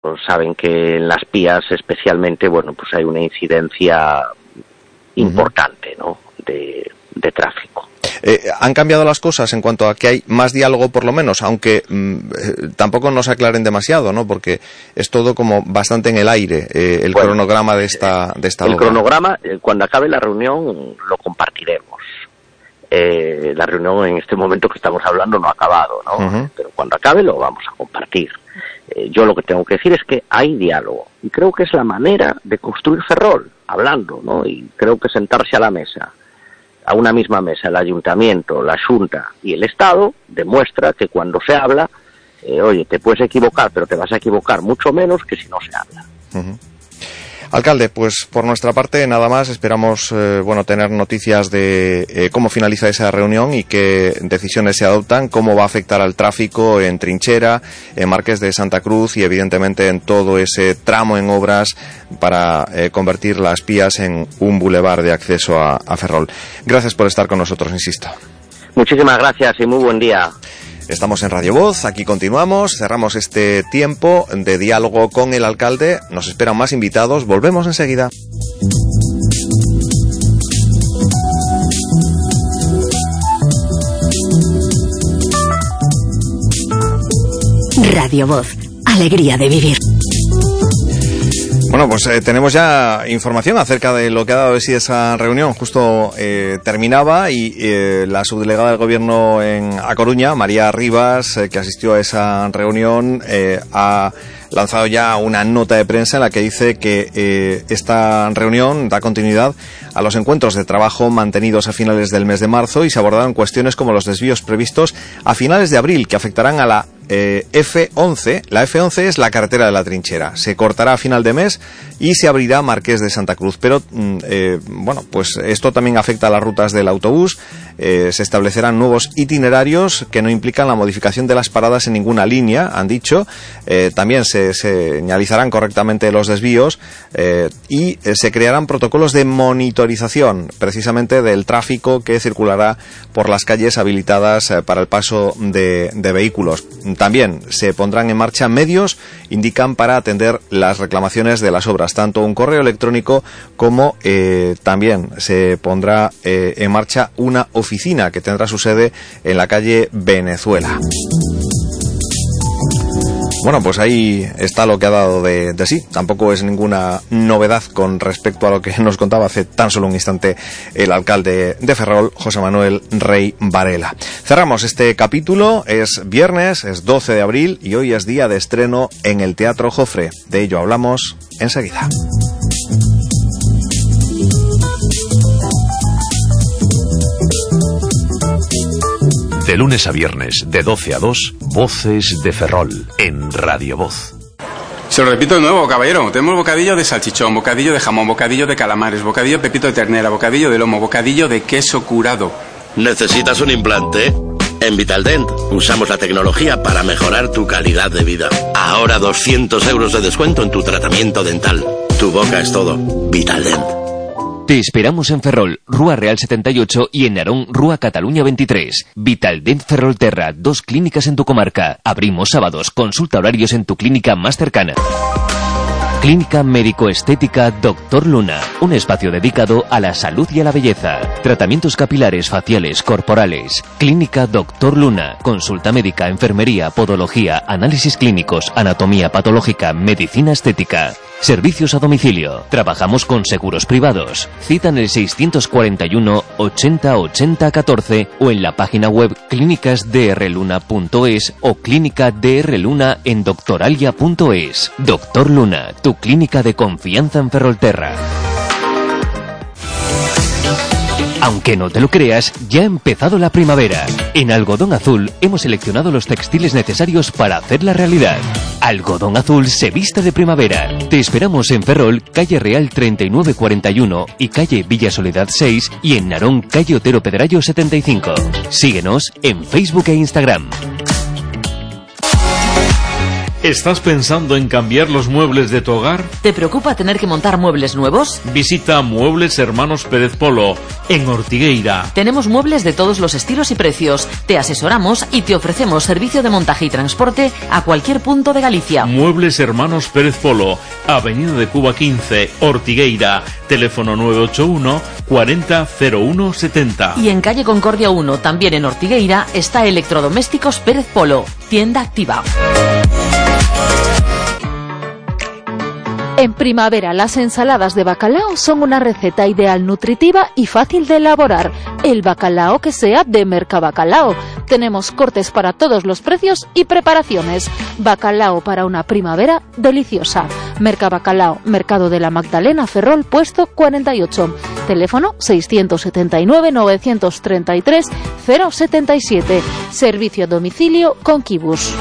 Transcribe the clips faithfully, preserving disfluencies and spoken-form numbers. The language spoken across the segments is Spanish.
saben que en las Pías especialmente, bueno, pues hay una incidencia importante, ¿no?, de, de tráfico. Eh, ¿Han cambiado las cosas en cuanto a que hay más diálogo, por lo menos? Aunque mmm, tampoco nos aclaren demasiado, ¿no? Porque es todo como bastante en el aire, eh, el bueno, cronograma de esta, de esta El obra. cronograma, eh, cuando acabe la reunión, lo compartiremos. Eh, la reunión en este momento que estamos hablando no ha acabado, ¿no? Uh-huh. Pero cuando acabe lo vamos a compartir. Eh, yo lo que tengo que decir es que hay diálogo. Y creo que es la manera de construir Ferrol, hablando, ¿no? Y creo que sentarse a la mesa, a una misma mesa, el Ayuntamiento, la Xunta y el Estado, demuestra que cuando se habla, eh, oye, te puedes equivocar, pero te vas a equivocar mucho menos que si no se habla. Uh-huh. Alcalde, pues por nuestra parte nada más, esperamos eh, bueno tener noticias de eh, cómo finaliza esa reunión y qué decisiones se adoptan, cómo va a afectar al tráfico en Trinchera, en Marqués de Santa Cruz y evidentemente en todo ese tramo en obras para eh, convertir las Pías en un bulevar de acceso a, a Ferrol. Gracias por estar con nosotros, insisto. Muchísimas gracias y muy buen día. Estamos en Radio Voz, aquí continuamos, cerramos este tiempo de diálogo con el alcalde, nos esperan más invitados, volvemos enseguida. Radio Voz, alegría de vivir. Bueno, pues eh, tenemos ya información acerca de lo que ha dado de sí esa reunión. Justo eh, terminaba y eh, la subdelegada del Gobierno en A Coruña, María Rivas, eh, que asistió a esa reunión, eh, ha lanzado ya una nota de prensa en la que dice que eh, esta reunión da continuidad a los encuentros de trabajo mantenidos a finales del mes de marzo y se abordaron cuestiones como los desvíos previstos a finales de abril que afectarán a la Eh, F once. La F once es la carretera de la Trinchera. Se cortará a final de mes y se abrirá Marqués de Santa Cruz. Pero, eh, bueno, pues esto también afecta a las rutas del autobús. Eh, se establecerán nuevos itinerarios que no implican la modificación de las paradas en ninguna línea, han dicho. Eh, también se, se señalizarán correctamente los desvíos eh, y eh, se crearán protocolos de monitorización, precisamente del tráfico que circulará por las calles habilitadas eh, para el paso de, de vehículos. También se pondrán en marcha medios, indican, para atender las reclamaciones de las obras, tanto un correo electrónico como eh, también se pondrá eh, en marcha una oficina que tendrá su sede en la calle Venezuela. Bueno, pues ahí está lo que ha dado de, de sí. Tampoco es ninguna novedad con respecto a lo que nos contaba hace tan solo un instante el alcalde de Ferrol, José Manuel Rey Varela. Cerramos este capítulo, es viernes, es doce de abril y hoy es día de estreno en el Teatro Jofre. De ello hablamos enseguida. De lunes a viernes, de doce a dos, Voces de Ferrol, en Radio Voz. Se lo repito de nuevo, caballero. Tenemos bocadillo de salchichón, bocadillo de jamón, bocadillo de calamares, bocadillo de pepito de ternera, bocadillo de lomo, bocadillo de queso curado. ¿Necesitas un implante? En Vitaldent usamos la tecnología para mejorar tu calidad de vida. Ahora doscientos euros de descuento en tu tratamiento dental. Tu boca es todo. Vitaldent. Te esperamos en Ferrol, Rúa Real setenta y ocho y en Narón, Rúa Cataluña veintitrés. Vitaldent Ferrolterra, dos clínicas en tu comarca. Abrimos sábados, consulta horarios en tu clínica más cercana. Clínica Médico-Estética Doctor Luna, un espacio dedicado a la salud y a la belleza. Tratamientos capilares, faciales, corporales. Clínica Doctor Luna, consulta médica, enfermería, podología, análisis clínicos, anatomía patológica, medicina estética. Servicios a domicilio. Trabajamos con seguros privados. Cita en el seiscientos cuarenta y uno ochenta ochenta catorce o en la página web clínicas d r luna punto es o clínica d r luna en doctoralia punto es. Doctor Luna, tu clínica de confianza en Ferrolterra. Aunque no te lo creas, ya ha empezado la primavera. En Algodón Azul hemos seleccionado los textiles necesarios para hacerla realidad. Algodón Azul se viste de primavera. Te esperamos en Ferrol, calle Real treinta y nueve cuarenta y uno y calle Villa Soledad seis y en Narón, calle Otero Pedrayo setenta y cinco. Síguenos en Facebook e Instagram. ¿Estás pensando en cambiar los muebles de tu hogar? ¿Te preocupa tener que montar muebles nuevos? Visita Muebles Hermanos Pérez Polo, en Ortigueira. Tenemos muebles de todos los estilos y precios. Te asesoramos y te ofrecemos servicio de montaje y transporte a cualquier punto de Galicia. Muebles Hermanos Pérez Polo, Avenida de Cuba quince, Ortigueira. Teléfono nueve ocho uno, cuarenta, cero uno, setenta. Y en calle Concordia uno, también en Ortigueira, está Electrodomésticos Pérez Polo, tienda activa. En primavera, las ensaladas de bacalao son una receta ideal, nutritiva y fácil de elaborar. El bacalao que sea de Mercabacalao. Tenemos cortes para todos los precios y preparaciones. Bacalao para una primavera deliciosa. Mercabacalao, Mercado de la Magdalena, Ferrol, puesto cuarenta y ocho. Teléfono seiscientos setenta y nueve, novecientos treinta y tres, cero setenta y siete. Servicio a domicilio con Kibus.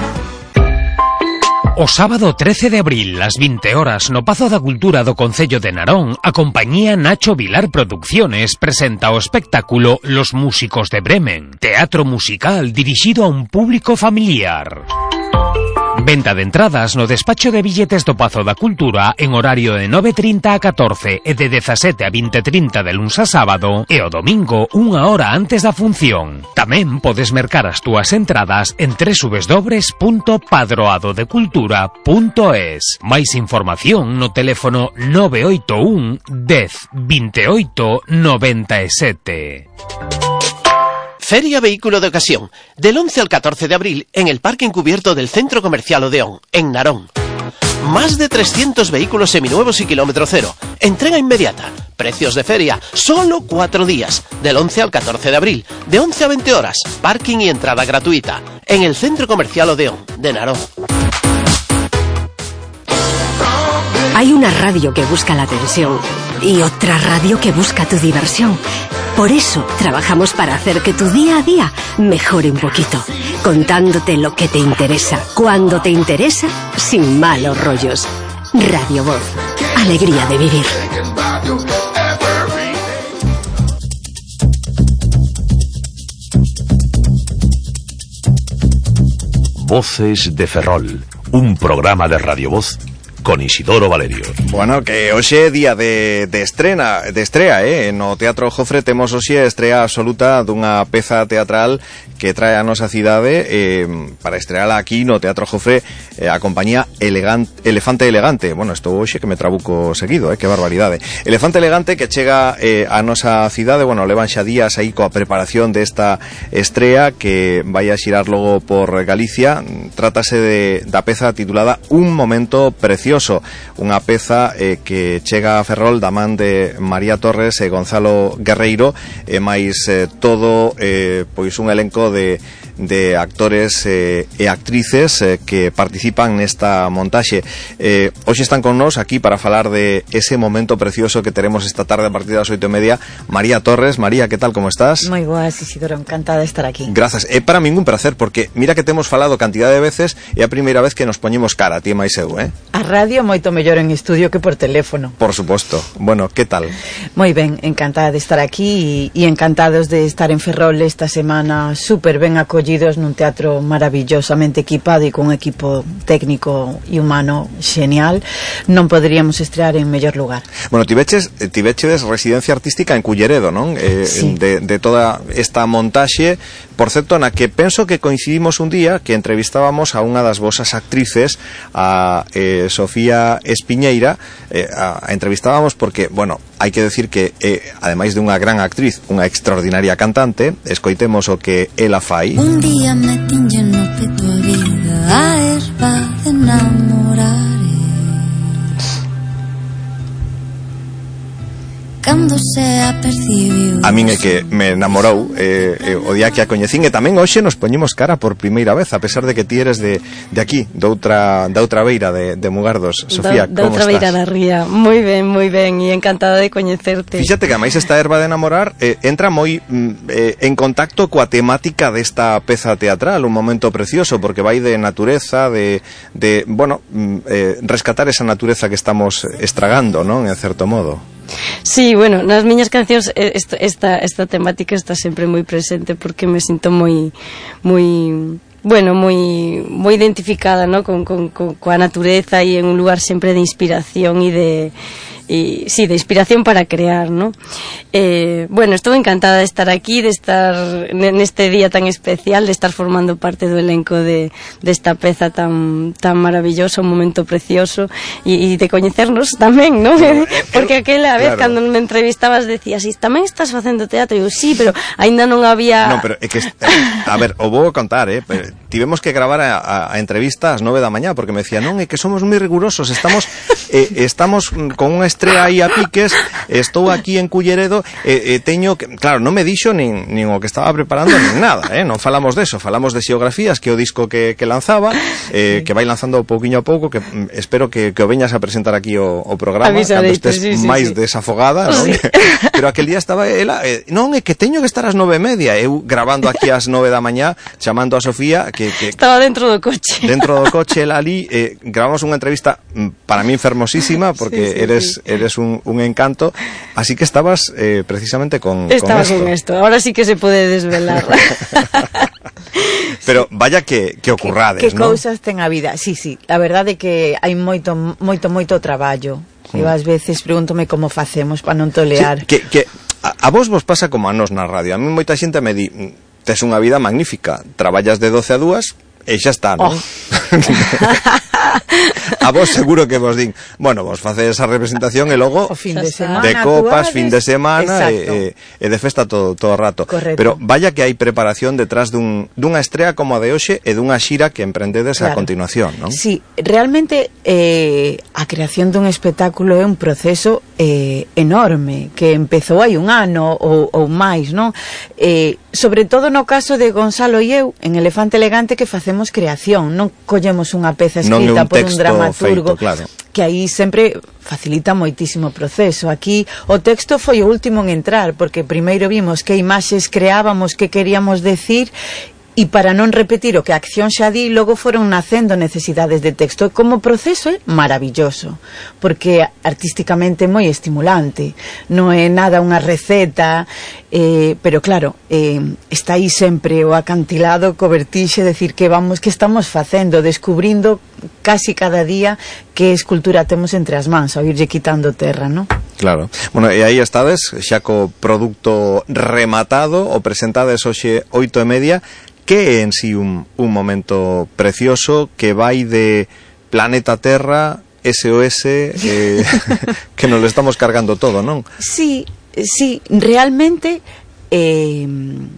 O sábado trece de abril, las vinte horas, no Pazo da Cultura do Concello de Narón, a compañía Nacho Vilar Producciones presenta o espectáculo Los Músicos de Bremen, teatro musical dirixido a un público familiar. Venta de entradas no despacho de billetes do Pazo da Cultura en horario de nove e trinta a catorce e de dezasete a vinte e trinta de luns a sábado e o domingo unha hora antes da función. Tamén podes mercar as túas entradas en doble u doble u doble u punto padroado de cultura punto es. Máis información no teléfono nove oito un, dez, veintiocho, noventa e sete. Feria Vehículo de Ocasión, del once al catorce de abril en el parque encubierto del Centro Comercial Odeón, en Narón. Más de trescientos vehículos seminuevos y kilómetro cero. Entrega inmediata. Precios de feria, solo cuatro días, del once al catorce de abril, de once a veinte horas, parking y entrada gratuita, en el Centro Comercial Odeón, de Narón. Hay una radio que busca la atención y otra radio que busca tu diversión. Por eso trabajamos para hacer que tu día a día mejore un poquito, contándote lo que te interesa, cuando te interesa, sin malos rollos. Radio Voz, alegría de vivir. Voces de Ferrol, un programa de Radio Voz con Isidoro Valerio. Bueno, que hoxe é día de, de estrena, de estrea, eh? No Teatro Jofre temos hoxe a estrea absoluta dunha peza teatral que trae a nosa cidade eh, para estreala aquí no Teatro Jofre eh, a compañía Elegant, Elefante Elegante. Bueno, isto hoxe que me trabuco seguido, eh? Que barbaridade. Elefante Elegante que chega eh, a nosa cidade, bueno, levan xa días aí coa preparación desta estrea que vai a xirar logo por Galicia. Trátase de, da peza titulada Un Momento Precioso, unha peza eh, que chega a Ferrol da man de María Torres e Gonzalo Guerreiro e máis eh, todo eh, pois un elenco de, de actores eh, e actrices eh, que participan nesta montaxe. Eh, hoxe están con nós aquí para falar de ese momento precioso que teremos esta tarde a partir das oito e media. María Torres. María, que tal, como estás? Moi boas, Isidoro, encantada de estar aquí. Grazas, é para min un placer porque mira que temos falado cantidad de veces e a primeira vez que nos poñemos cara, ti e máis eu, eh? A radio moito mellor en estudio que por teléfono. Por suposto. Bueno, que tal? Moi ben, encantada de estar aquí e, e encantados de estar en Ferrol esta semana, super ben acollidos nun teatro maravillosamente equipado e con un equipo técnico e humano genial. Non poderíamos estrear en mellor lugar. Bueno, tiveches, tiveches residencia artística en Culleredo, non? Eh, sí. de, de toda esta montaxe, por certo, na que penso que coincidimos un día que entrevistábamos a unha das vosas actrices, a eh, Sofía Espiñeira, eh, a, a entrevistábamos porque, bueno, hai que decir que eh, ademais de unha gran actriz, unha extraordinaria cantante, escoitemos o que ela fai. Un día me tiñe no peto a vida, a erva de enamorar. Cando se apercibiu. A min é que me enamorou eh, eh, o día que a coñecín e tamén hoxe nos poñemos cara por primeira vez, a pesar de que ti eres de, de aquí, de outra, de outra beira de, de Mugardos. Sofía, como estás? De outra beira da ría. Moi ben, moi ben, e encantada de coñecerte. Fíxate que a máis esta erva de enamorar eh, entra moi eh, en contacto coa temática desta peza teatral, un momento precioso, porque vai de natureza, de, de bueno, eh, rescatar esa natureza que estamos estragando, non? En certo modo. Sí, bueno, nas miñas cancións esta, esta, esta temática está sempre moi presente porque me sinto moi moi bueno, moi moi identificada, ¿no? con, con, con coa natureza e en un lugar sempre de inspiración e de y sí, de inspiración para crear, ¿no? Eh, bueno, estuve encantada de estar aquí, de estar en este día tan especial, de estar formando parte do elenco de, de esta peza tan tan maravillosa, un momento precioso e, e de coñecernos tamén, ¿no? No, porque aquela vez, claro, cando me entrevistabas decías, "Si tamén estás facendo teatro", e eu, "Sí, pero aínda non había..." No, pero é que, a ver, o vou contar, eh? Pero tivemos que gravar a, a, a entrevista ás nove da mañá, porque me decía, non, é que somos moi rigurosos, estamos eh, estamos con unha estrea aí a piques, estou aquí en Culleredo, e eh, eh, teño que, claro, non me dixo nin, nin o que estaba preparando nin nada, eh? Non falamos deso, falamos de Xeografías, que é o disco que, que lanzaba, eh, que vai lanzando pouquiño a pouco, que mm, espero que, que o veñas a presentar aquí o, o programa, cando estés sí, sí, máis sí. desafogada, non? Sí. Pero aquel día estaba ela, eh, non, é que teño que estar ás nove e media, eu grabando aquí ás nove da mañá, chamando a Sofía, que, que estaba dentro do coche. Dentro do coche, ela ali, eh, grabamos unha entrevista para mí fermosísima, porque sí, sí, eres, sí. eres un, un encanto, así que estabas eh, precisamente con, Estaba con esto. con esto, ahora sí que se puede desvelar. Pero vaya que, que ocurrades, que, que ¿no? cousas ten a vida, sí, sí, a verdade é que hai moito, moito, moito traballo. Mm. Eu ás veces pregúntome como facemos para non tolear. Sí, que, que a, a vos vos pasa como a nos na radio. A mí moita xente me di, tes unha vida magnífica, traballas de doce a dúas e xa está, non? Oh. A vos seguro que vos din, bueno, vos facedes esa representación e logo o fin de semana, de copas, fin de semana e, e, e de festa todo, todo o rato. Correcto. Pero vaya que hai preparación detrás dun, dunha estrea como a de hoxe e dunha xira que emprendedes claro. a continuación, non? Sí, realmente eh, a creación dun espectáculo é un proceso eh, enorme que empezou hai un ano ou, ou máis, non? Eh, sobre todo no caso de Gonzalo e eu, en Elefante Elegante, que facemos creación, non collemos unha peza escrita un por un dramaturgo feito, claro. que aí sempre facilita moitísimo o proceso. Aquí o texto foi o último en entrar, porque primeiro vimos que imaxes creábamos, que queríamos decir, e para non repetir o que a acción xa di, logo foron nacendo necesidades de texto. Como proceso é maravilloso, porque artísticamente é moi estimulante, non é nada unha receta, eh, pero claro, eh, está aí sempre o acantilado, co vertixe, decir que vamos, que estamos facendo, descubrindo casi cada día que escultura temos entre as mans, ao irlle quitando terra, non? Claro. Bueno, e aí estades, xa co produto rematado, o presentades hoxe oito e media, que é en sí un, un momento precioso que vai de planeta Terra, S O S, eh, que nos lo estamos cargando todo, non? Sí, sí, realmente eh,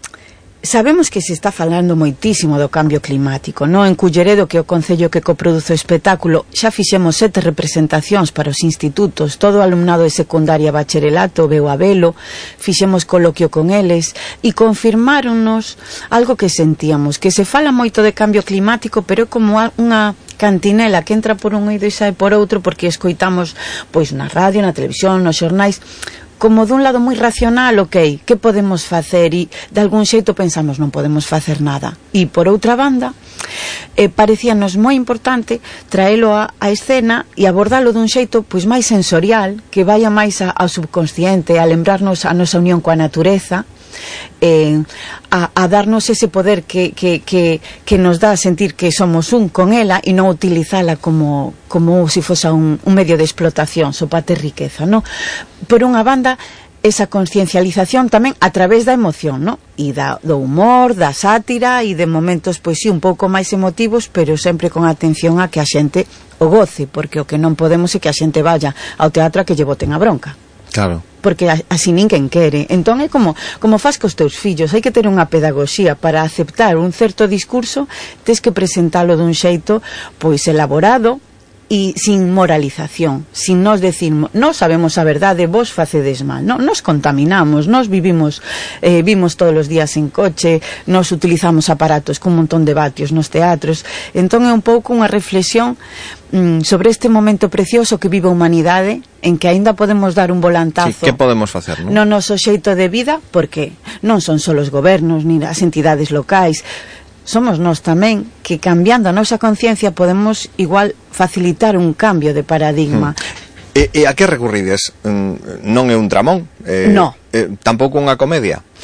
sabemos que se está falando moitísimo do cambio climático, non? En Culleredo, que é o concello que coproduce o espectáculo, xa fixemos sete representacións para os institutos, todo o alumnado de secundaria bacharelato veu a velo, fixemos coloquio con eles e confirmáronnos algo que sentíamos, que se fala moito de cambio climático, pero é como unha cantinela que entra por un oído e sae por outro, porque escoitamos pois na radio, na televisión, nos xornais, como dun lado moi racional, ok, que podemos facer? E de algún xeito pensamos, non podemos facer nada. E por outra banda, eh, parecíanos moi importante traelo a, a escena e abordalo dun xeito pois máis sensorial, que vaya máis a, ao subconsciente, a lembrarnos a nosa unión coa natureza, eh, a, a darnos ese poder que, que, que, que nos dá a sentir que somos un con ela e non utilizala como, como se fose un, un medio de explotación, só para ter riqueza, non? Por unha banda, esa conciencialización tamén a través da emoción, non? E da, do humor, da sátira e de momentos, pois sí, un pouco máis emotivos, pero sempre con atención a que a xente o goce, porque o que non podemos é que a xente vaya ao teatro a que lle boten a bronca. Claro. Porque así ninguén quere. Entón é como, como faz cos teus fillos, hai que ter unha pedagogía para aceptar un certo discurso, tes que presentalo dun xeito pois elaborado e sin moralización, sin nos decir, nós sabemos a verdade, vos facedes mal, non? Nos contaminamos, nos vivimos eh, vimos todos os días en coche, nos utilizamos aparatos con un montón de vatios nos teatros. Entón é un pouco unha reflexión mm, sobre este momento precioso que vive a humanidade, en que aínda podemos dar un volantazo. Sí, que podemos facer, non? No noso xeito de vida, porque non son só os gobernos ni as entidades locais, somos nós tamén, que cambiando a nosa conciencia podemos igual facilitar un cambio de paradigma. Hmm. E, e a que recurrides? Non é un dramón? Eh, no. Eh, tampouco unha comedia?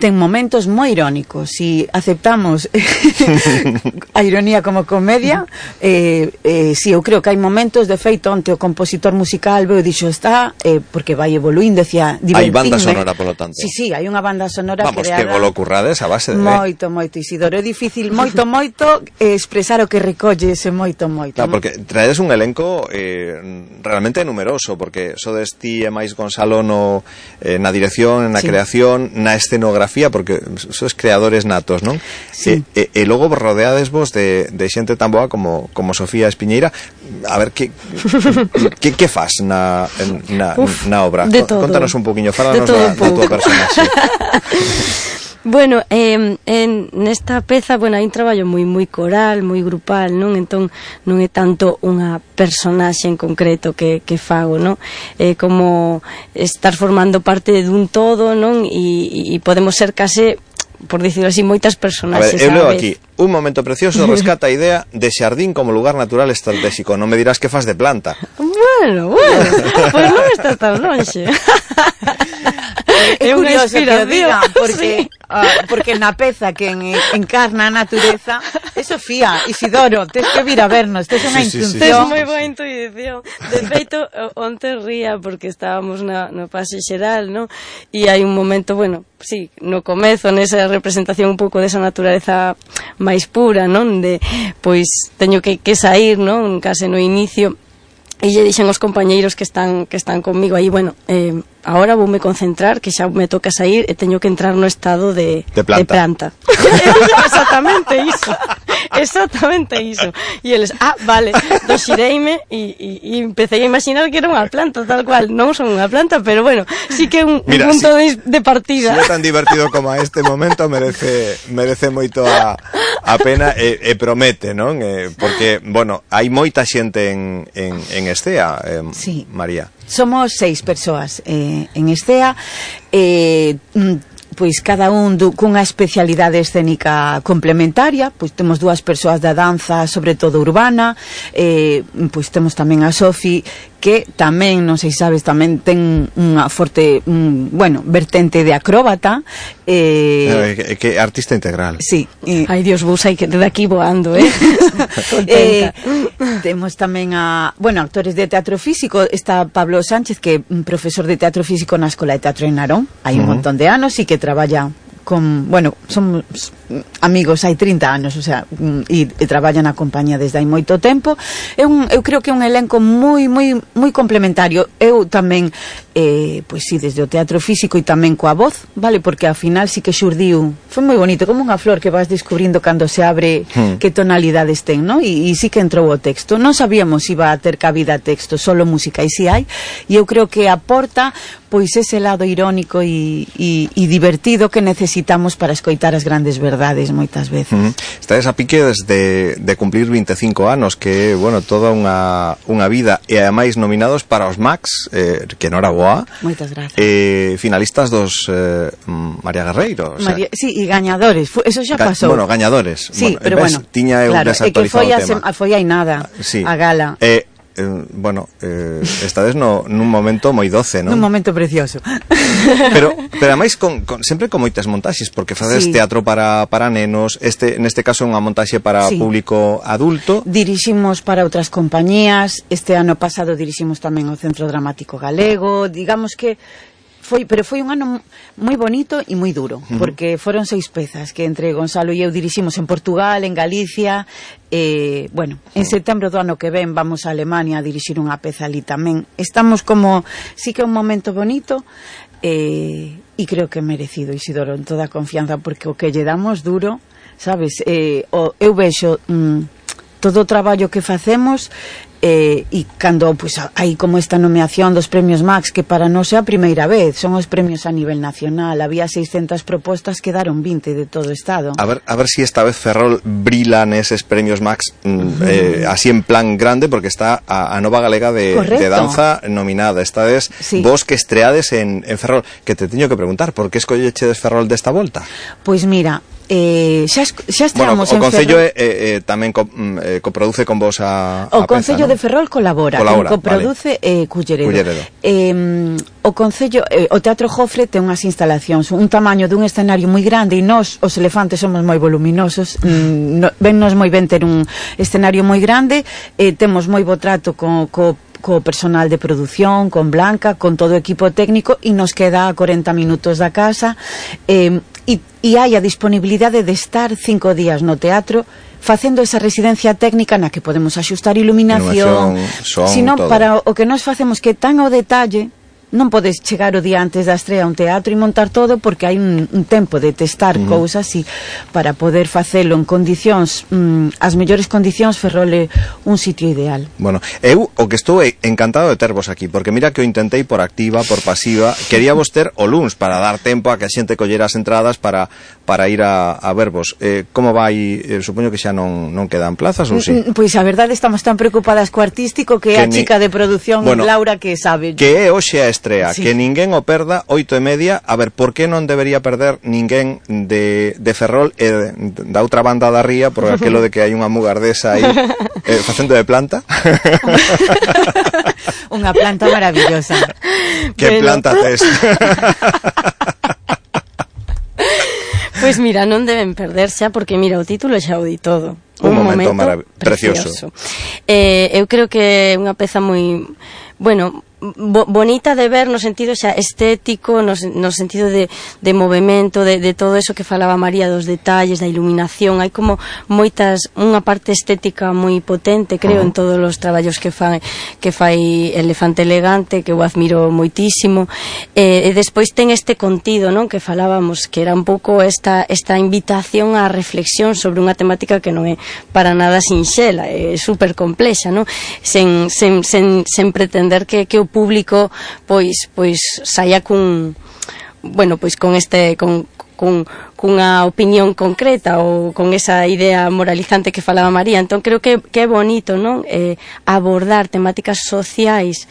ten momentos moi irónicos. Si aceptamos a ironía como comedia, eh, eh, si eu creo que hai momentos, de feito, onte o compositor musical veo dixo está, eh, porque vai evoluindo, decía, hai banda sonora, polo tanto. Sí, sí, hai unha banda sonora Vamos, creada. que volo currades a base de... Moito, moito, Isidoro. É difícil, moito, moito, eh, expresar o que recolle ese moito, moito. Claro, porque traedes un elenco eh, realmente numeroso, porque sodes ti e máis Gonzalo no, eh, na dirección, na sí. creación, na escenografía, porque sois creadores natos, non? Sí. E, e, e logo rodeades vos de, de xente tan boa como, como Sofía Espiñeira. A ver, que que, que faz na, na, Uf, na obra? De todo. Contanos un poquinho, fálanos da, da tua personaxe. Bueno, eh, en nesta peza, bueno, hai un traballo moi moi coral, moi grupal, non? Entón non é tanto unha personaxe en concreto que, que fago, non? É como estar formando parte dun todo, non? E, e podemos ser case, por dicirlo así, moitas personaxes. A ver, eu leo aquí, un momento precioso rescata a idea de xardín como lugar natural estratégico. Non me dirás que fas de planta. Bueno, bueno, pois pues non está tan lonxe. É curioso que o diga, porque, sí. uh, porque na peza que en, encarna a natureza é Sofía. Isidoro, tens que vir a vernos, tens unha sí, intuición. Sí, sí, sí. Tens moi boa intuición. De feito, onte ría porque estábamos na, no pase xeral, no? E hai un momento, bueno, sí, no comezo, nesa representación un pouco desa naturaleza máis pura, non? De, pois, teño que, que sair, non? Case no inicio. E lle dixen os compañeiros que están que están conmigo aí, bueno, eh, ahora voume concentrar, que xa me toca sair e teño que entrar no estado de, de planta. De planta. Exactamente iso. Exactamente iso. E eles, ah, vale, do xireime e, e, e empecé a imaginar que era unha planta, tal cual. Non son unha planta, pero bueno, sí que é un, Mira, un punto si, de, de partida. Si é tan divertido como a este momento, merece merece moito a, a pena e, e promete, non? Eh, porque, bueno, hai moita xente en, en, en Estea, eh, sí. María. Somos seis persoas eh, en Estea, eh, pois cada un du, cunha especialidade escénica complementaria. Pois temos dúas persoas da danza, sobre todo urbana, eh, pois temos tamén a Sofi, que tamén, non sei se sabes, tamén ten unha forte, un, bueno, vertente de acróbata. Eh, eh, que artista integral. Sí. Eh, Ai, Dios, vos hai que de aquí voando, eh? eh temos tamén a, bueno, actores de teatro físico. Está Pablo Sánchez, que é un profesor de teatro físico na Escola de Teatro en Narón, hai un uh -huh. montón de anos, e que traballa con, bueno, somos amigos hai trinta anos, o sea, e, e traballa na compañía desde hai moito tempo. É un, eu creo que é un elenco moi moi moi complementario. Eu tamén eh, pois si, desde o teatro físico e tamén coa voz, vale, porque ao final sí que xurdiu, foi moi bonito, como unha flor que vas descubrindo cando se abre hmm. que tonalidades ten, ¿no? E, e sí que entrou o texto. Non sabíamos se iba a ter cabida texto, solo música, e si hai, e eu creo que aporta pois ese lado irónico e, e, e divertido que necesitamos para escoitar as grandes verdades moitas veces. Uh -huh. Estades a pique desde de cumplir vinte e cinco anos, que, bueno, toda unha, unha vida, e ademais nominados para os Max, eh, que noraboa. Moitas gracias. Eh, finalistas dos eh, María Guerreiro. O sea, María, sí, e gañadores, eso xa pasou. Bueno, gañadores. Sí, bueno, pero ves, bueno, tiña eu claro, desactualizado é que foi o tema. A, foi hai nada, sí. a gala. Eh, Eh, bueno, eh, estades no, nun momento moi doce, non? Nun momento precioso. Pero, pero ademais con, con, sempre con moitas montaxes, porque faces sí. teatro para, para nenos, este, neste caso unha montaxe para sí. público adulto. Diriximos para outras compañías, este ano pasado diriximos tamén o Centro Dramático Galego, digamos que foi, pero foi un ano moi bonito e moi duro, uh-huh. porque foron seis pezas que entre Gonzalo e eu diriximos en Portugal, en Galicia, eh, bueno, en setembro do ano que ven vamos a Alemania a dirixir unha peza ali tamén. Estamos como, sí que é un momento bonito, eh, e creo que é merecido, Isidoro, en toda a confianza, porque o que lle damos duro, sabes, eh, o, eu vexo mm, todo o traballo que facemos, eh, e cando pues, hai como esta nomeación dos premios Max, que para nós é a primeira vez, son os premios a nivel nacional, había seiscentas propostas, quedaron vinte de todo o estado. A ver, a ver si esta vez Ferrol brila neses premios Max mm, eh, así en plan grande, porque está a, a Nova Galega de, de Danza nominada. Esta vez sí. vos que estreades en, en Ferrol, que te teño que preguntar, por que escollechedes Ferrol desta volta? Pois mira, Eh, xa, xa estamos bueno, o en Concello Ferrol. eh, eh, tamén co, eh, coproduce con vos a, o a Concello peza, de Ferrol colabora, colabora coproduce vale. eh, Culleredo, Culleredo. Eh, o Concello eh, o Teatro Jofre ten unhas instalacións, un tamaño dun escenario moi grande, e nós os elefantes somos moi voluminosos, mm, no, vennos moi ben ter un escenario moi grande, eh, temos moi bo trato co, co co personal de produción, con Blanca, con todo o equipo técnico, e nos queda a corenta minutos da casa, eh, e, e hai a disponibilidade de estar cinco días no teatro facendo esa residencia técnica na que podemos axustar iluminación, son, sino todo. para o que nos facemos que tan ao detalle non podes chegar o día antes da estrea a un teatro e montar todo, porque hai un, un tempo de testar uh -huh. cousas, e para poder facelo en condicións, mm, as mellores condicións, Ferrol é un sitio ideal. Bueno, eu o que estou encantado de tervos aquí, porque mira que o intentei por activa, por pasiva, queríamos ter o luns para dar tempo a que a xente collera as entradas para para ir a, a vervos. Eh, como vai? Eh, supoño que xa non, non quedan plazas, ou si? Sí? Pois a verdade, estamos tan preocupadas co artístico que, que é a chica de produción, bueno, Laura, que sabe. Que é hoxe a estrea, sí. Que ninguén o perda, oito e media. A ver, por que non debería perder ninguén de, de Ferrol e de, da outra banda da ría, por aquelo de que hai unha mugardesa aí eh, facendo de planta? Unha planta maravillosa. Que bueno. Planta tes? Pois pues mira, non deben perderse, porque mira, o título xa o di todo. Un, un momento, momento precioso. precioso. Eh, eu creo que é unha peza moi, bueno, bo, bonita de ver no sentido xa estético, no, no sentido de, de movimento, de, de todo eso que falaba María, dos detalles, da iluminación. Hai como moitas, unha parte estética moi potente, creo, uh -huh. en todos os traballos que fai, que fai Elefante Elegante, que eu admiro moitísimo. Eh, e despois ten este contido, non, que falábamos, que era un pouco esta, esta invitación á reflexión sobre unha temática que non é para nada sinxela, é super complexa, non? Sen, sen, sen, sen pretender que, que o público pois pois saia cun, bueno, pois con este con con cunha opinión concreta ou con esa idea moralizante que falaba María. Entón creo que, que é bonito, non? Eh, abordar temáticas sociais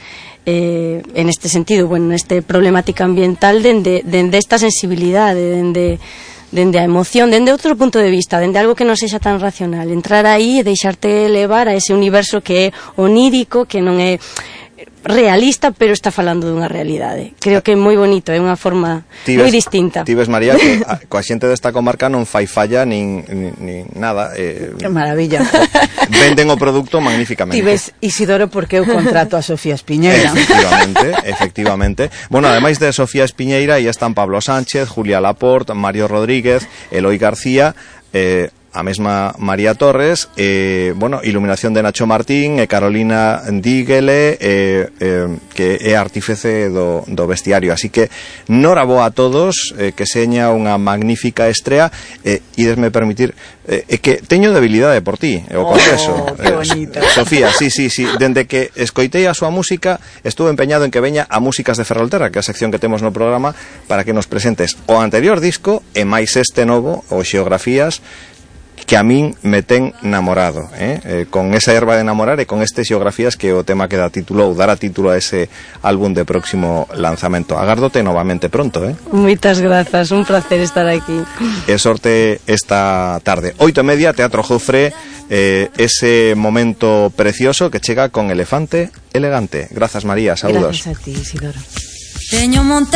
eh, en este sentido, bueno, neste problemática ambiental dende, dende esta sensibilidade, dende dende a emoción, dende outro punto de vista, dende algo que non sexa tan racional, entrar aí e deixarte levar a ese universo que é onírico, que non é realista, pero está falando dunha realidade. Creo que é moi bonito, é unha forma moi distinta. Ti ves, María, que a, coa xente desta comarca non fai falla nin, nin, nin nada. Eh, que maravilla. Venden o produto magníficamente. Ti ves, Isidoro, porque eu contrato a Sofía Espiñeira. Efectivamente, efectivamente. Bueno, ademais de Sofía Espiñeira, aí están Pablo Sánchez, Julia Laporte, Mario Rodríguez, Eloi García, eh, a mesma María Torres, eh, bueno, iluminación de Nacho Martín e Carolina Díguele, eh, eh, que é artífice do, do vestiario. Así que norabo a todos, eh, que seña unha magnífica estrea, eh, e desme permitir eh, é que teño debilidade por ti, o confeso. Oh, que bonito. Eh, Sofía, sí, sí, sí, dende que escoitei a súa música, estuve empeñado en que veña a Músicas de Ferrolterra, que é a sección que temos no programa, para que nos presentes o anterior disco e máis este novo, o Xeografías, que a min me ten namorado, eh? Eh, con esa herba de enamorar e con este Xeografías, que o tema que dá título ou dará título a ese álbum de próximo lanzamento. Agárdote novamente pronto, eh? Moitas grazas, un placer estar aquí. E sorte esta tarde. Oito e media, Teatro Jofre, eh, ese momento precioso que chega con Elefante Elegante. Grazas, María, saludos. Gracias a ti, Isidoro. Peño monte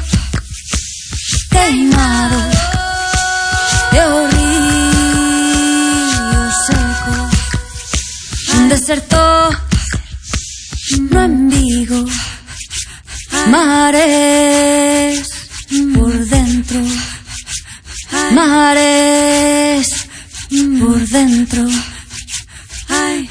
queimado de horrible desertó, no en Vigo, mares por dentro, mares por dentro. Ay.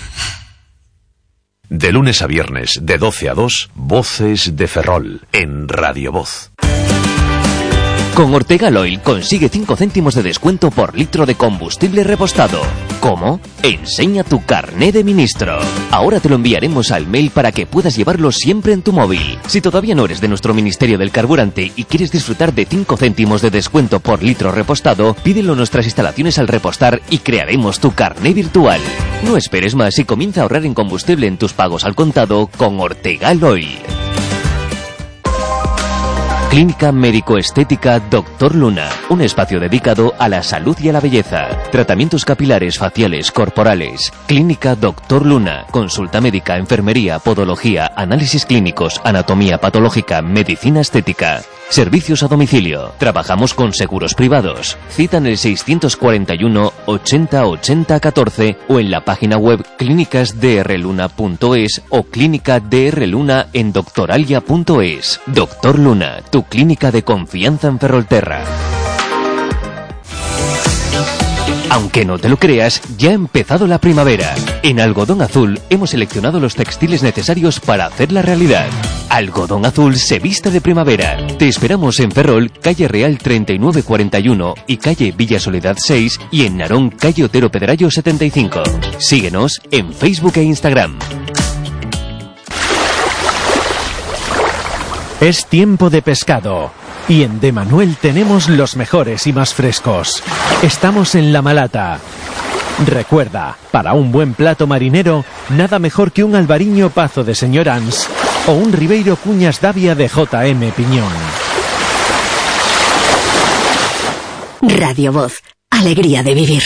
De lunes a viernes, de doce a dos, Voces de Ferrol, en Radio Voz. Con Ortegal Oil consigue cinco céntimos de descuento por litro de combustible repostado. ¿Cómo? Enseña tu carné de ministro. Ahora te lo enviaremos al mail para que puedas llevarlo siempre en tu móvil. Si todavía no eres de nuestro Ministerio del Carburante y quieres disfrutar de cinco céntimos de descuento por litro repostado, pídelo en nuestras instalaciones al repostar y crearemos tu carné virtual. No esperes más y comienza a ahorrar en combustible en tus pagos al contado con Ortegal Oil. Clínica Médico-Estética Doctor Luna, un espacio dedicado a la salud y a la belleza. Tratamientos capilares, faciales, corporales. Clínica Doctor Luna, consulta médica, enfermería, podología, análisis clínicos, anatomía patológica, medicina estética. Servicios a domicilio. Trabajamos con seguros privados. Cita en el seiscientos cuarenta y uno ochenta ochenta catorce o en la página web clínicas d r luna punto es o clínica d r luna en doctoralia punto es. Doctor Luna, tu clínica de confianza en Ferrolterra. Aunque no te lo creas, ya ha empezado la primavera. En Algodón Azul hemos seleccionado los textiles necesarios para hacerla realidad. Algodón Azul se viste de primavera. Te esperamos en Ferrol, calle Real treinta y nueve cuarenta y uno y calle Villa Soledad seis y en Narón, calle Otero Pedrayo setenta y cinco. Síguenos en Facebook e Instagram. Es tiempo de pescado. Y en De Manuel tenemos los mejores y más frescos. Estamos en La Malata. Recuerda, para un buen plato marinero, nada mejor que un albariño pazo de señor Ans o un ribeiro cuñas davia de J M Piñón. Radio Voz, alegría de vivir.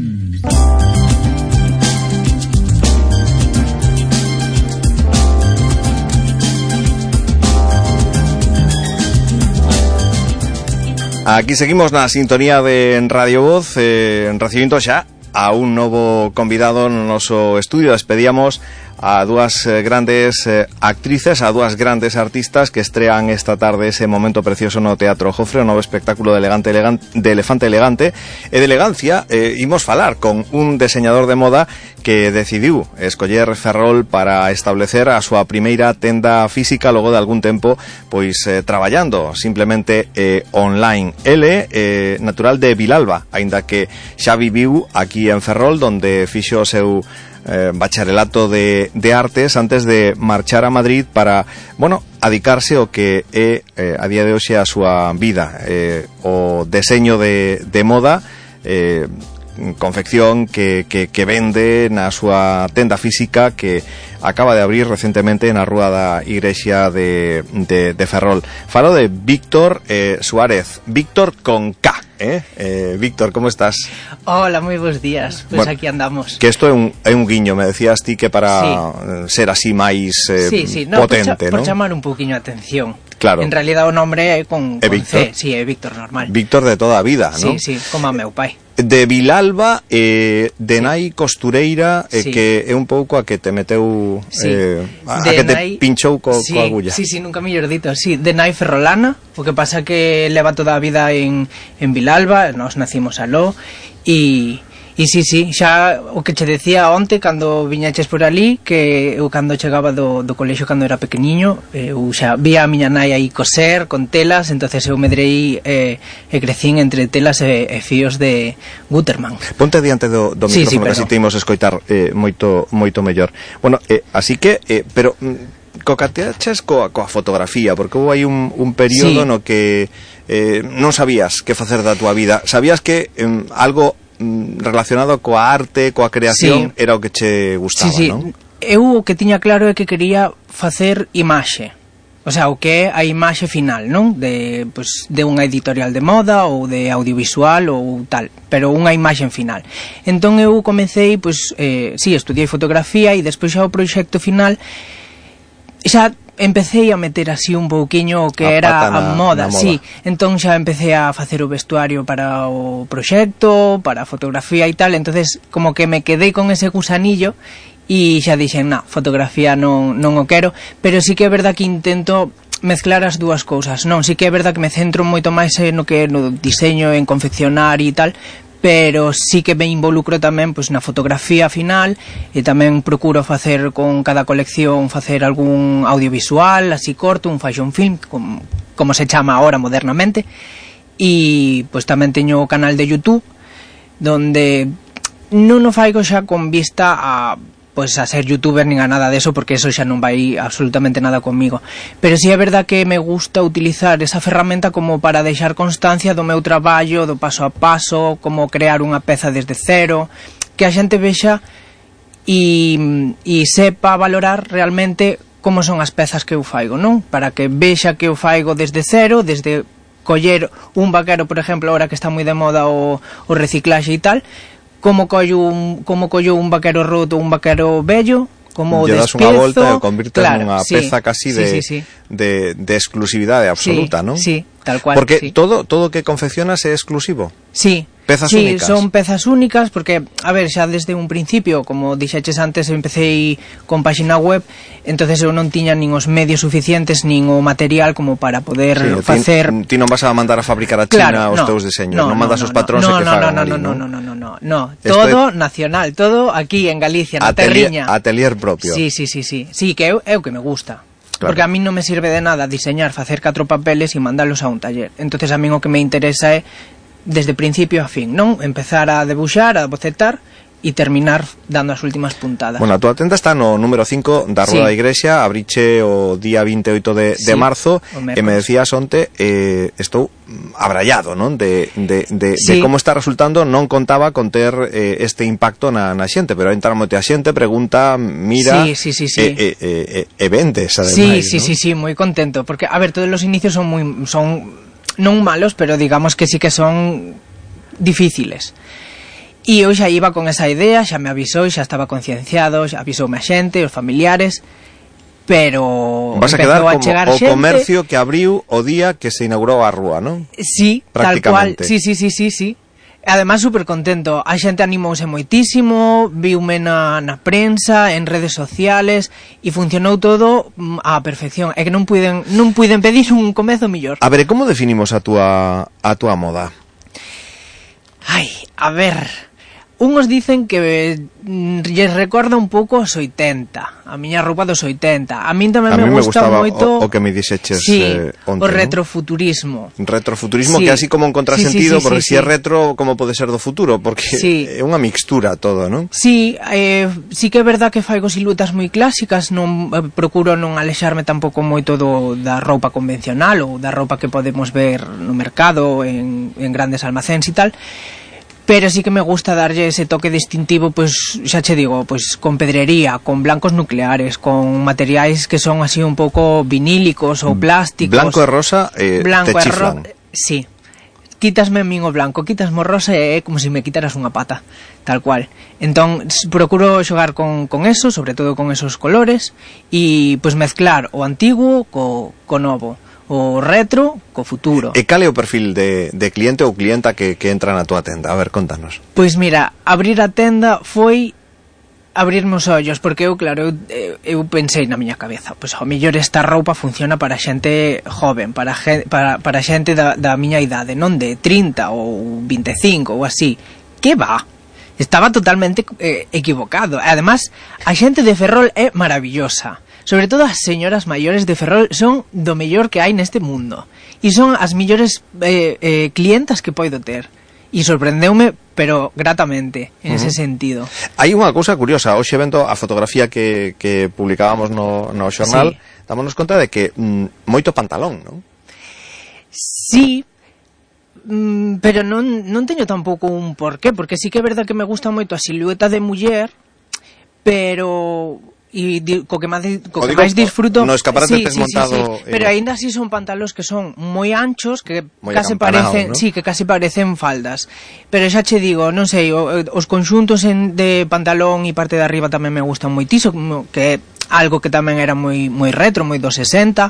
Aquí seguimos na sintonía de Radio Voz, eh, recibindo xa a un novo convidado no noso estudio. Despedíamos a dúas eh, grandes eh, actrices, a dúas grandes artistas que estrean esta tarde ese momento precioso no Teatro Jofre, o novo espectáculo de, elegante, elegante, de Elefante Elegante. E de elegancia eh, imos falar con un diseñador de moda que decidiu escoller Ferrol para establecer a súa primeira tenda física logo de algún tempo pois eh, traballando simplemente eh, online. Ele, eh, natural de Vilalba, aínda que xa viviu aquí en Ferrol, donde fixo o seu Eh, bacharelato de, de artes antes de marchar a Madrid para, bueno, adicarse o que é eh, a día de hoxe a súa vida, eh, o deseño de, de moda, eh, confección que, que, que vende na súa tenda física que acaba de abrir recentemente na Rúa da Igrexa de, de, de Ferrol. Falo de Víctor eh, Suárez, Víctor con K. ¿Eh? Eh, Víctor, ¿cómo estás? Hola, muy buenos días. Pues bueno, aquí andamos. Que esto é un, é un guiño, me decías ti que para sí. ser así máis eh, sí, sí. No, potente, por, ¿no? Por chamar un poquinho a atención. Claro. En realidad o nombre é con, é con Víctor? C, sí, é Víctor normal. Víctor de toda a vida, ¿no? Sí, sí, como a meu pai. De Vilalba, eh, de sí. nai costureira, eh, sí. que é un pouco a que te meteu, sí. eh, a, de a que nai, te pinchou co, sí, co agulla. Sí, sí, nunca mellor dito, sí. De nai ferrolana, o que pasa que leva toda a vida en, en Vilalba, nos nacimos aló, e... E sí, sí, xa o que che decía onte cando viñaches por ali, que eu cando chegaba do, do colexio cando era pequeniño, eu xa vía a miña nai aí coser con telas, entonces eu medrei eh, e crecín entre telas e, e fíos de Gutermann. Ponte diante do, do sí, micrófono, sí, que así te imos escoitar eh, moito moito mellor. Bueno, eh, así que, eh, pero cocateaches coa, coa fotografía, porque houve aí un, un período sí. no que eh, non sabías que facer da túa vida. Sabías que eh, algo relacionado coa arte, coa creación, sí. era o que che gustaba, sí, sí. non? Eu o que tiña claro é que quería facer imaxe. O sea, o que é a imaxe final, non? De, pues, de unha editorial de moda ou de audiovisual ou tal, pero unha imaxe final. Entón eu comecei, pues, eh, sí, estudiei fotografía e despois xa o proxecto final xa empecé a meter así un pouquiño o que a era a moda, moda, sí. Entón xa empecé a facer o vestuario para o proxecto, para a fotografía e tal, entonces como que me quedei con ese gusanillo e xa dixen, na, fotografía non, non o quero, pero sí que é verdad que intento mezclar as dúas cousas, non, sí que é verdad que me centro moito máis no que no diseño, en confeccionar e tal, pero sí que me involucro tamén pois, na fotografía final e tamén procuro facer con cada colección facer algún audiovisual, así corto, un fashion film, como, como se chama ahora modernamente, e pois tamén teño o canal de YouTube donde non o faigo xa con vista a pois a ser youtuber nin a nada deso, porque eso xa non vai absolutamente nada comigo, pero sí é verdad que me gusta utilizar esa ferramenta como para deixar constancia do meu traballo, do paso a paso, como crear unha peza desde cero, que a xente vexa e, e sepa valorar realmente como son as pezas que eu faigo, non? Para que vexa que eu faigo desde cero, desde coller un vaquero, por exemplo, ahora que está moi de moda o, o reciclaxe e tal, como collo un, como collo un vaquero roto, un vaquero bello, como lle das unha volta e o convirtes claro, nunha sí, peza casi sí, de, sí, sí. de, de exclusividade absoluta, sí, non? Sí, tal cual. Porque sí. todo todo que confeccionas é exclusivo. Sí. Pezas sí, únicas. son pezas únicas porque, a ver, xa desde un principio, como dixeches antes, empecé con páxina web, entonces eu non tiña nin os medios suficientes, nin o material como para poder sí, facer... Ti, ti non vas a mandar a fabricar a China claro, os no, teus deseños, no, non mandas no, os patróns no, e que no, fagan no, ali, no, non? no, no, no, no, no, Esto todo é... nacional, todo aquí en Galicia, na atelier, terriña. Atelier propio. Sí, sí, sí, sí, sí, que é o que me gusta. Claro. Porque a mí non me sirve de nada diseñar, facer catro papeles e mandalos a un taller. Entonces a mí o que me interesa é desde principio a fin, non? Empezar a debuxar, a bocetar e terminar dando as últimas puntadas. Bueno, a túa tenda está no número cinco da Rúa sí. da Igrexa, abriche o día vinte e oito de, sí, de marzo, e me decías onte, eh, estou abrallado, non? De, de, de, sí. de como está resultando, non contaba con ter eh, este impacto na, na xente, pero entra moita xente, pregunta, mira, sí, sí, sí, sí. E, e, e, e vendes, ademais, sí, sí, ¿no? sí, sí, moi contento, porque, a ver, todos os inicios son moi, son non malos, pero digamos que sí que son difíciles. E eu xa iba con esa idea, xa me avisou, xa estaba concienciado, xa avisoume a xente, os familiares, pero vas a quedar a como chegar o xente... comercio que abriu o día que se inaugurou a rúa, non? Sí, tal cual, sí, sí, sí, sí, sí. Además, super contento, a xente animouse moitísimo, viume na, na prensa, en redes sociales, e funcionou todo á perfección, é que non puiden, non puiden pedir un comezo mellor. A ver, como definimos a túa, a túa moda? Ai, a ver, unhos dicen que mm, lles recorda un pouco aos oitenta, a miña roupa dos oitenta. A min tamén a me, me gusta moito o, o que me dixeches sí, eh, onte, o retrofuturismo. ¿no? Retrofuturismo sí. que así como un contrasentido, sí, sí, sí, porque sí, si sí. é retro, como pode ser do futuro? Porque sí. é unha mixtura todo, non? Sí, eh, sí que é verdad que faigo siluetas moi clásicas, non eh, procuro non alexarme tampouco moito do, da roupa convencional ou da roupa que podemos ver no mercado, en, en grandes almacéns e tal. Pero sí que me gusta darlle ese toque distintivo, pues xa che digo, pues con pedrería, con blancos nucleares, con materiais que son así un pouco vinílicos ou plásticos. Blanco e rosa eh, blanco te chiflan. Ro sí. Quítasme a min o blanco, quítasme o rosa e é como se me quitaras unha pata, tal cual. Entón, procuro xogar con, con eso, sobre todo con esos colores, e pues mezclar o antigo co, co novo. O retro co futuro. E cal é o perfil de, de cliente ou clienta que, que entra na túa tenda? A ver, contanos. Pois mira, abrir a tenda foi abrirme os ollos, porque eu, claro, eu, eu pensei na miña cabeza, pois ao mellor esta roupa funciona para xente joven, para, para, para xente da, da miña idade, non de trinta ou vinte e cinco ou así. Que va? Estaba totalmente eh, equivocado. Además, a xente de Ferrol é maravillosa. Sobre todo as señoras maiores de Ferrol son do mellor que hai neste mundo. E son as millores eh, eh, clientas que poido ter. E sorprendeume, pero gratamente, en uh -huh. ese sentido. Hai unha cousa curiosa. Hoxe vendo a fotografía que, que publicábamos no, no xornal, sí. Dámonos conta de que mm, moito pantalón, non? Sí, mm, pero non, non teño tampouco un porqué, porque sí que é verdad que me gusta moito a silueta de muller, pero... e di, co que máis, co que máis disfruto no escaparate sí, tes sí, montado sí, sí. Pero aínda así son pantalóns que son moi anchos, que moi casi parecen, ¿no? sí, que casi parecen faldas. Pero xa che digo, non sei, os conxuntos en, de pantalón e parte de arriba tamén me gustan moitísimo, que é algo que tamén era moi moi retro, moi dos sesenta.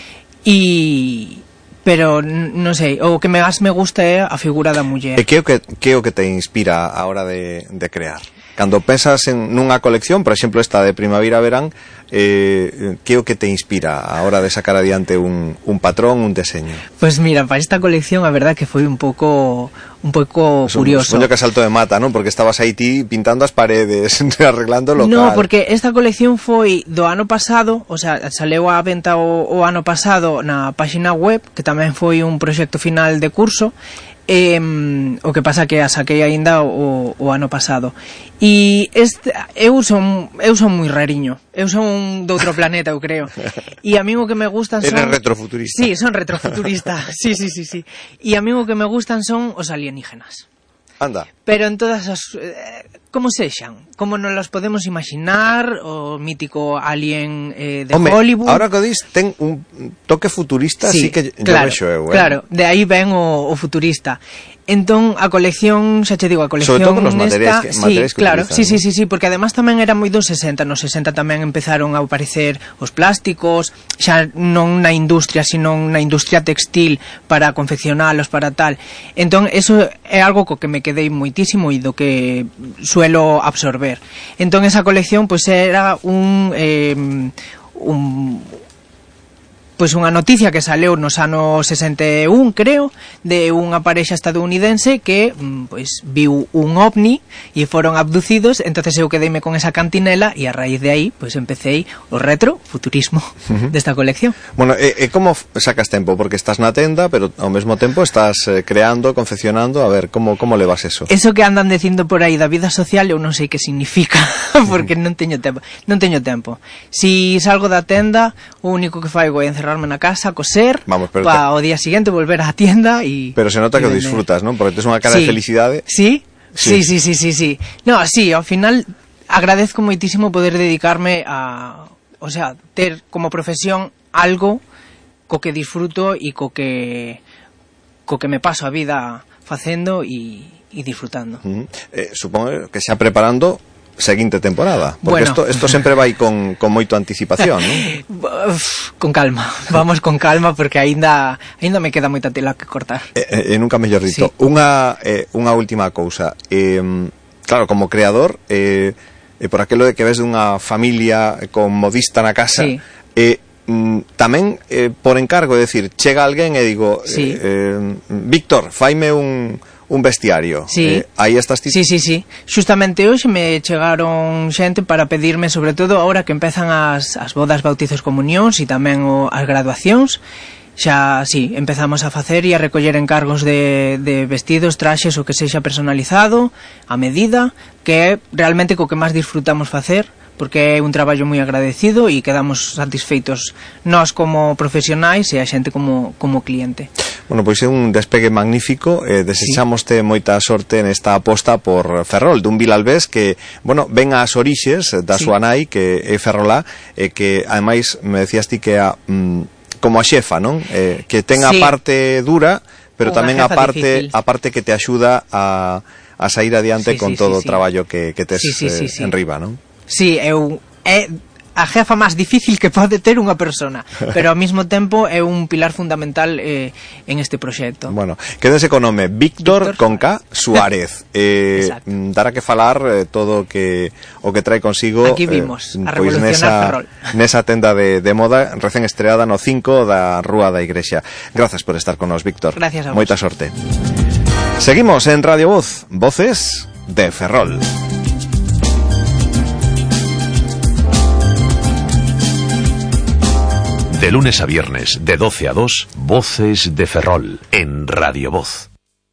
E pero non sei, o que máis me gusta é a figura da muller. E que é o que, que, é o que te inspira a hora de, de crear? Cando pensas en nunha colección, por exemplo esta de primavera-verán, eh, que é o que te inspira a hora de sacar adiante un, un patrón, un deseño? Pues mira, para esta colección a verdad que foi un pouco un pouco pues curioso. Supoño que salto de mata, non? Porque estabas aí ti pintando as paredes, arreglando o local. No, porque esta colección foi do ano pasado, o sea, saleu á venta o, o ano pasado na páxina web, que tamén foi un proxecto final de curso. Eh, o que pasa que a saquei aínda o, o ano pasado. E este, eu son eu son moi rariño. Eu son de outro planeta, eu creo. E a mí o que me gustan son... Eres retrofuturista. Sí, son retrofuturista. Sí, sí, sí, sí. E a mí o que me gustan son os alienígenas. Anda. Pero en todas as... Eh, como sexan, como nos las podemos imaginar, o mítico Alien eh, de Home, Hollywood. Ahora que o dis, ten un toque futurista, sí, así que claro, yo vexo eu, eh? Claro, de aí ven o, o futurista. Entón, a colección, xa che digo, a colección sobre todo nos materiais que, sí, materiais que claro, utilizan, sí, ¿no? sí, sí, sí, porque además tamén era moi dos sesenta, nos sesenta tamén empezaron a aparecer os plásticos, xa non na industria, sino na industria textil para confeccionalos, para tal. Entón, eso é algo co que me quedei moitísimo e do que suelo absorber. Entón, esa colección, pois, era un... Eh, un pois unha noticia que saleu nos anos sesenta e un, creo, de unha parexa estadounidense que pois viu un ovni e foron abducidos, entonces eu quedeime con esa cantinela e a raíz de aí pois empecéi o retrofuturismo uh-huh. desta colección. Bueno, e, e como sacas tempo? Porque estás na tenda, pero ao mesmo tempo estás eh, creando, confeccionando, a ver, como como levas eso? Eso que andan dicindo por aí da vida social, eu non sei que significa, porque non teño tempo, non teño tempo. Si salgo da tenda, o único que faigo é encerrar na casa, coser, para o día siguiente volver á tienda e... Pero se nota que o disfrutas, non? Porque tes unha cara sí. de felicidade. Sí, sí, sí, sí, sí, sí. No, sí, ao final agradezco moitísimo poder dedicarme a... O sea, ter como profesión algo co que disfruto e co que co que me paso a vida facendo e, e disfrutando. Uh-huh. eh, supongo que xa preparando seguinte temporada, porque bueno. esto, esto sempre vai con, con moito anticipación, non? Con calma, vamos con calma, porque aínda aínda me queda moita tela que cortar. E, e, e nunca mellor dito. Sí. Unha, eh, unha última cousa. Eh, claro, como creador, eh, eh, por aquelo de que ves dunha familia con modista na casa, sí. eh, mm, tamén eh, por encargo, é dicir, chega alguén e digo, sí. eh, eh, Víctor, faime un... un bestiario. Sí. Eh, aí estás ti... Sí, sí, sí. Xustamente hoxe me chegaron xente para pedirme, sobre todo agora que empezan as, as bodas, bautizos, comunións e tamén o, as graduacións, xa, sí, empezamos a facer e a recoller encargos de, de vestidos, traxes, o que sexa personalizado, a medida, que é realmente co que máis disfrutamos facer, porque é un traballo moi agradecido e quedamos satisfeitos nós como profesionais e a xente como, como cliente. Bueno, pois é un despegue magnífico, eh, desexamoste sí. moita sorte nesta aposta por Ferrol, dun Vilalbés que, bueno, ven ás orixes da sí. súa nai, que é ferrolá, e que, ademais, me decías ti que a, mm, como a xefa, non? Eh, que ten a sí. parte dura, pero Unha tamén a parte, a parte que te axuda a, a sair adiante sí, con sí, todo sí, o traballo que, que tes sí, sí, sí, eh, sí. en riba, non? Sí, eu, é a jefa máis difícil que pode ter unha persona, pero ao mesmo tempo é un pilar fundamental eh, en este proxecto. Bueno, quédense con nome Víctor, Víctor con K Suárez. eh, dará que falar eh, todo o que o que trae consigo. Aquí vimos, eh, a revolucionar nesa, Ferrol. Nesa tenda de, de moda recén estreada no cinco da Rúa da Igrexa. Gracias por estar con nos, Víctor. Gracias a vos. Moita sorte. Seguimos en Radio Voz, Voces de Ferrol. De lunes a viernes, de doce a dos, Voces de Ferrol, en Radio Voz.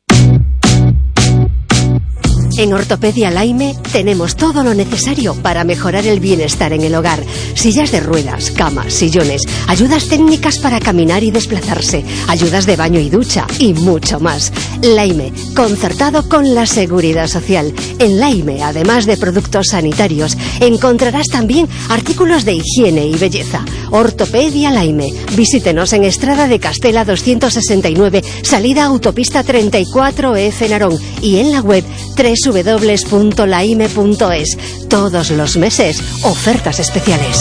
En Ortopedia Laime tenemos todo lo necesario para mejorar el bienestar en el hogar. Sillas de ruedas, camas, sillones, ayudas técnicas para caminar y desplazarse, ayudas de baño y ducha y mucho más. Laime, concertado con la Seguridad Social. En Laime, además de productos sanitarios, encontrarás también artículos de higiene y belleza. Ortopedia Laime. Visítenos en Estrada de Castela doscientos sesenta y nueve, salida autopista treinta y cuatro F Narón, y en la web doble u doble u doble u punto laime punto es. Todos los meses, ofertas especiales.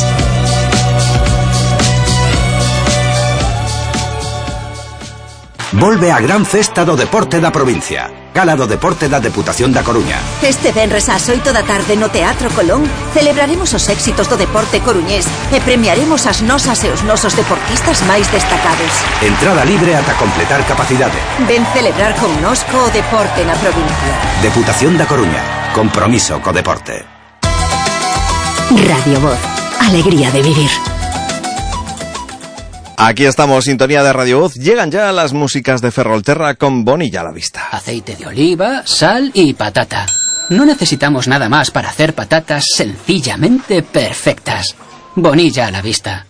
Volve a gran festa do deporte da provincia. Gala do Deporte da Deputación da Coruña. Este venres ás oito da tarde no Teatro Colón celebraremos os éxitos do deporte coruñés e premiaremos as nosas e os nosos deportistas máis destacados. Entrada libre ata completar capacidade. Ven celebrar connosco o deporte na provincia. Deputación da Coruña. Compromiso co deporte. Radio Voz. Alegría de vivir. Aquí estamos, sintonía de Radio Voz. Llegan ya las músicas de Ferrolterra con Bonilla a la vista. Aceite de oliva, sal y patata. No necesitamos nada más para hacer patatas sencillamente perfectas. Bonilla a la vista.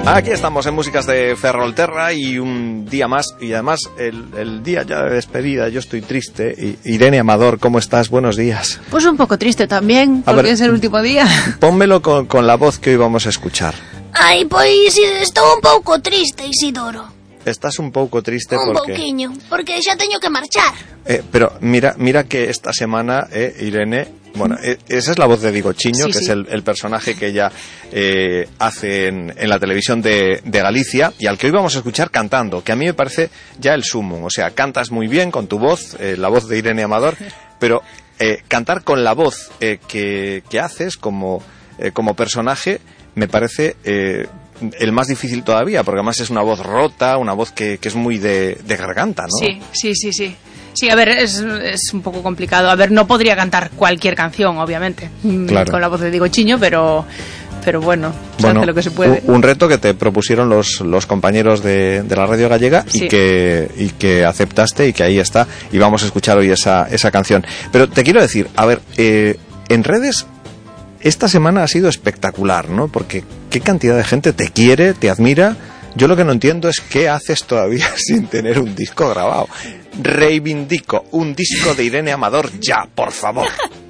Aquí estamos en Músicas de Ferrolterra y un día más, y además el, el día ya de despedida. Yo estoy triste. Y, Irene Amador, ¿cómo estás? Buenos días. Pues un poco triste también, porque ver, es el último día. Pónmelo con, con la voz que hoy vamos a escuchar. Ai, pois estou un pouco triste, Isidoro. Estás un pouco triste un porque... Un pouquiño, porque xa teño que marchar. Eh, pero mira mira que esta semana, eh, Irene... Bueno, eh, esa es la voz de Digochiño, sí, que sí. es el, el personaje que ella eh, hace en, en la televisión de, de Galicia, y al que hoy vamos a escuchar cantando, que a mí me parece ya el sumum. O sea, cantas muy bien con tu voz, eh, la voz de Irene Amador, pero eh, cantar con la voz eh, que, que haces como, eh, como personaje me parece... Eh, el más difícil todavía, porque además es una voz rota, una voz que, que es muy de, de garganta, ¿no? Sí, sí, sí, sí. Sí, a ver, es, es un poco complicado. A ver, no podría cantar cualquier canción, obviamente, claro, con la voz de Digochiño, pero, pero bueno, se bueno, hace lo que se puede. Un, un reto que te propusieron los, los compañeros de, de la radio gallega, sí, y que, y que aceptaste, y que ahí está, y vamos a escuchar hoy esa, esa canción. Pero te quiero decir, a ver, eh, en redes... Esta semana ha sido espectacular, ¿no? Porque qué cantidad de gente te quiere, te admira. Yo lo que no entiendo es qué haces todavía sin tener un disco grabado. Reivindico un disco de Irene Amador ya, por favor.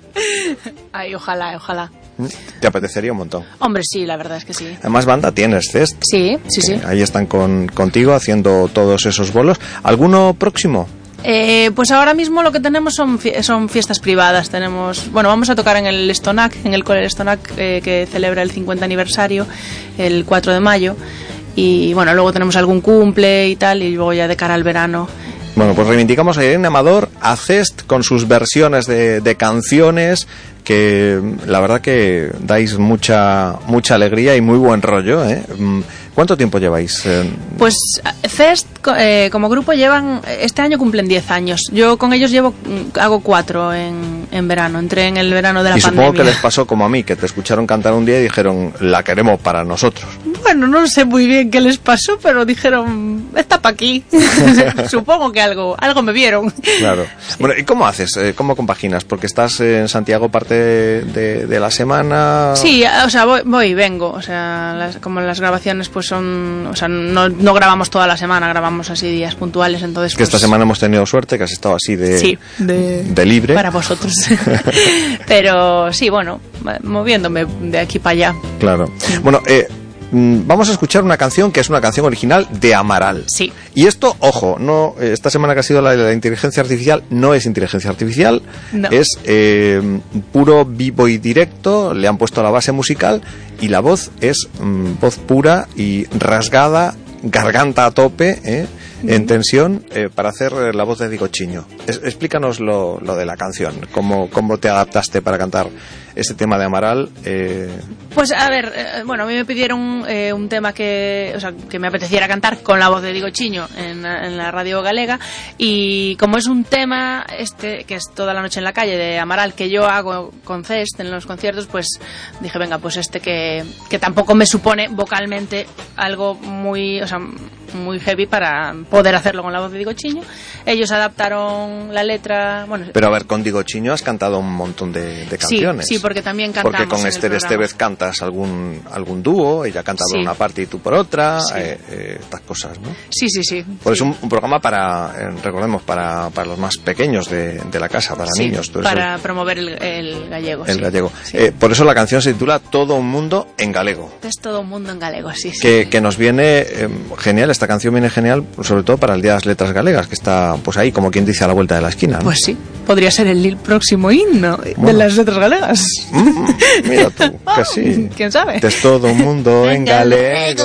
Ay, ojalá, ojalá. Te apetecería un montón. Hombre, sí, la verdad es que sí. Además, banda tienes, Cest. Sí, sí, sí. Ahí están con, contigo haciendo todos esos bolos. ¿Alguno próximo? Eh, pues ahora mismo lo que tenemos son, fie- son fiestas privadas. Tenemos, bueno, vamos a tocar en el Stonac, en el Cole Stonac, eh, que celebra el cincuenta aniversario, el cuatro de mayo. Y bueno, luego tenemos algún cumple y tal, y luego ya de cara al verano. Bueno, pues reivindicamos a Irene Amador, a Cest, con sus versiones de, de canciones, que la verdad que dais mucha mucha alegría y muy buen rollo, ¿eh? ¿Cuánto tiempo lleváis? Pues Cest, eh, como grupo, llevan, este año cumplen diez años. Yo con ellos llevo, hago cuatro en, en verano, entré en el verano de la y pandemia. Y supongo que les pasó como a mí, que te escucharon cantar un día y dijeron, la queremos para nosotros. Bueno, no sé muy bien qué les pasó, pero dijeron, está pa' aquí. Supongo que algo, algo me vieron. Claro. Sí. Bueno, ¿y cómo haces? ¿Cómo compaginas? Porque estás en Santiago parte de, de, de la semana. Sí, o sea, voy, voy y vengo. O sea, las, como las grabaciones pues son, o sea, no, no grabamos toda la semana, grabamos así días puntuales, entonces que pues... esta semana hemos tenido suerte, que has estado así de, sí, de, de libre. Para vosotros. Pero sí, bueno, moviéndome de aquí para allá. Claro. Bueno, eh... vamos a escuchar una canción que es una canción original de Amaral. Sí. Y esto, ojo, no, esta semana que ha sido la de la inteligencia artificial, no es inteligencia artificial, no. es eh, puro vivo y directo, le han puesto la base musical y la voz es mm, voz pura y rasgada, garganta a tope, ¿eh? En tensión, eh, para hacer la voz de Digochiño. Es, explícanos lo, lo de la canción, cómo, cómo te adaptaste para cantar este tema de Amaral. Eh... Pues a ver, eh, bueno, a mí me pidieron eh, un tema que, o sea, que me apeteciera cantar con la voz de Digochiño en, en la radio galega, y como es un tema este que es Toda la noche en la calle de Amaral, que yo hago con Cest en los conciertos, pues dije, venga, pues este que, que tampoco me supone vocalmente algo muy, o sea, muy heavy para poder hacerlo con la voz de Digochiño. Ellos adaptaron la letra, bueno, pero a ver, con Digochiño has cantado un montón de, de canciones. Sí, sí, porque también cantamos. Porque con Esther Estevez cantas algún algún dúo, ella canta por sí. una parte y tú por otra, sí. eh, eh, estas cosas, ¿no? Sí, sí, sí. Pues sí. es un, un programa para, eh, recordemos, para, para los más pequeños de, de la casa, para sí, niños. Tú eres para el, promover el, el gallego. El sí. gallego. Sí. Eh, por eso la canción se titula Todo un mundo en galego. Es todo un mundo en galego, sí. sí. Que, que nos viene eh, genial, esta canción viene genial, sobre todo para el Día de las Letras Galegas, que está pues ahí, como quien dice, a la vuelta de la esquina, ¿no? Pues sí, podría ser el próximo himno bueno. de las letras galegas. Mm, mira tú, que sí. ¿Quién sabe? Es todo un mundo en galego.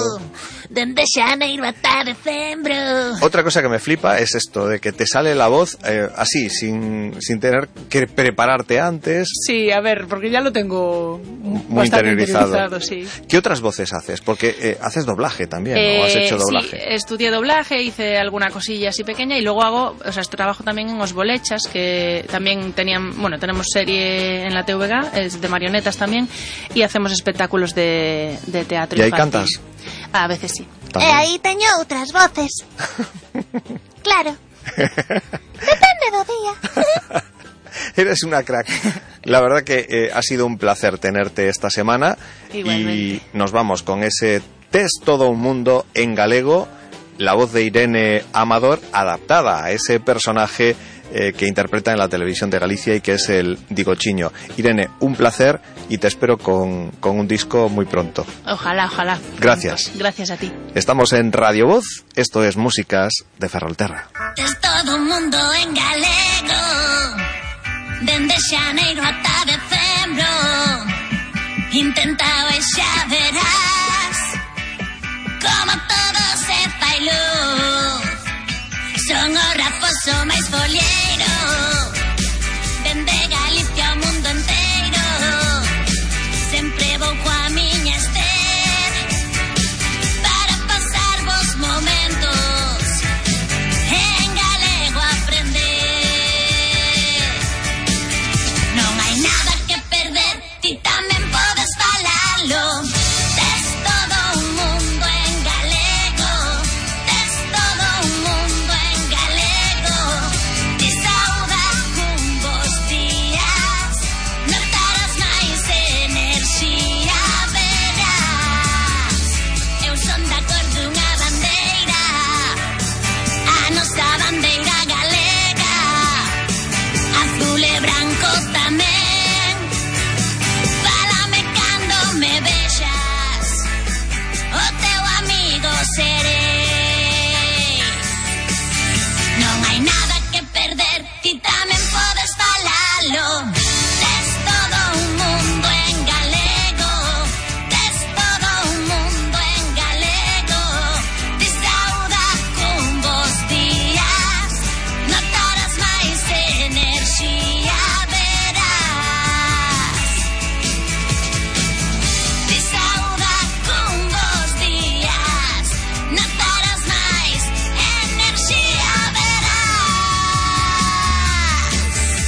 Dende xaneiro ata decembro. Otra cosa que me flipa es esto, de que te sale la voz eh, así, sin, sin tener que prepararte antes. Sí, a ver, porque ya lo tengo muy interiorizado. interiorizado sí. ¿Qué otras voces haces? Porque eh, haces doblaje también, eh, ¿no? ¿Has hecho doblaje? Sí, estudié doblaje, hice alguna cosilla así pequeña y luego hago, o sea, trabajo también en Os Bolechas, que también tenían, bueno, tenemos serie en la T V G, es de marionetas también, y hacemos espectáculos de, de teatro. ¿Y ahí cantas? A veces sí. E aí teño outras voces. Claro. Depende do día. Eres una crack. La verdad que eh, ha sido un placer tenerte esta semana. Igualmente. Y nos vamos con ese Tes todo un mundo en galego, la voz de Irene Amador adaptada a ese personaje eh, que interpreta en la televisión de Galicia y que es el Digochiño. Irene, un placer y te espero con, con un disco muy pronto. Ojalá, ojalá. Gracias. Gracias a ti. Estamos en Radio Voz, esto es Músicas de Ferrolterra. Es todo mundo en galego, dende xaneiro ata decembro, intentado e xa verás como todo se fai luz. Son o raposo máis folleiro, dende Galicia ao mundo enteiro, sempre vou coa miña Ester para pasar vos momentos en galego aprender. Non hai nada que perder, ti tamén podes falalo. Tes todo un mundo en galego, tes todo un mundo en galego. Ti sauda cun bos días, notarás máis enerxía, verás. Eu son da cor dunha bandeira, a nosa bandeira galega, azul e branco tamén. Fálame cando me vexas, o teu amigo serei. Non hai nada que perder, ti tamén podes falalo. Tes todo un mundo en galego, tes todo un mundo en galego. Ti sauda cun bos días, notarás máis enerxía, verás. Ti sauda cun bos días, notarás máis enerxía, verás.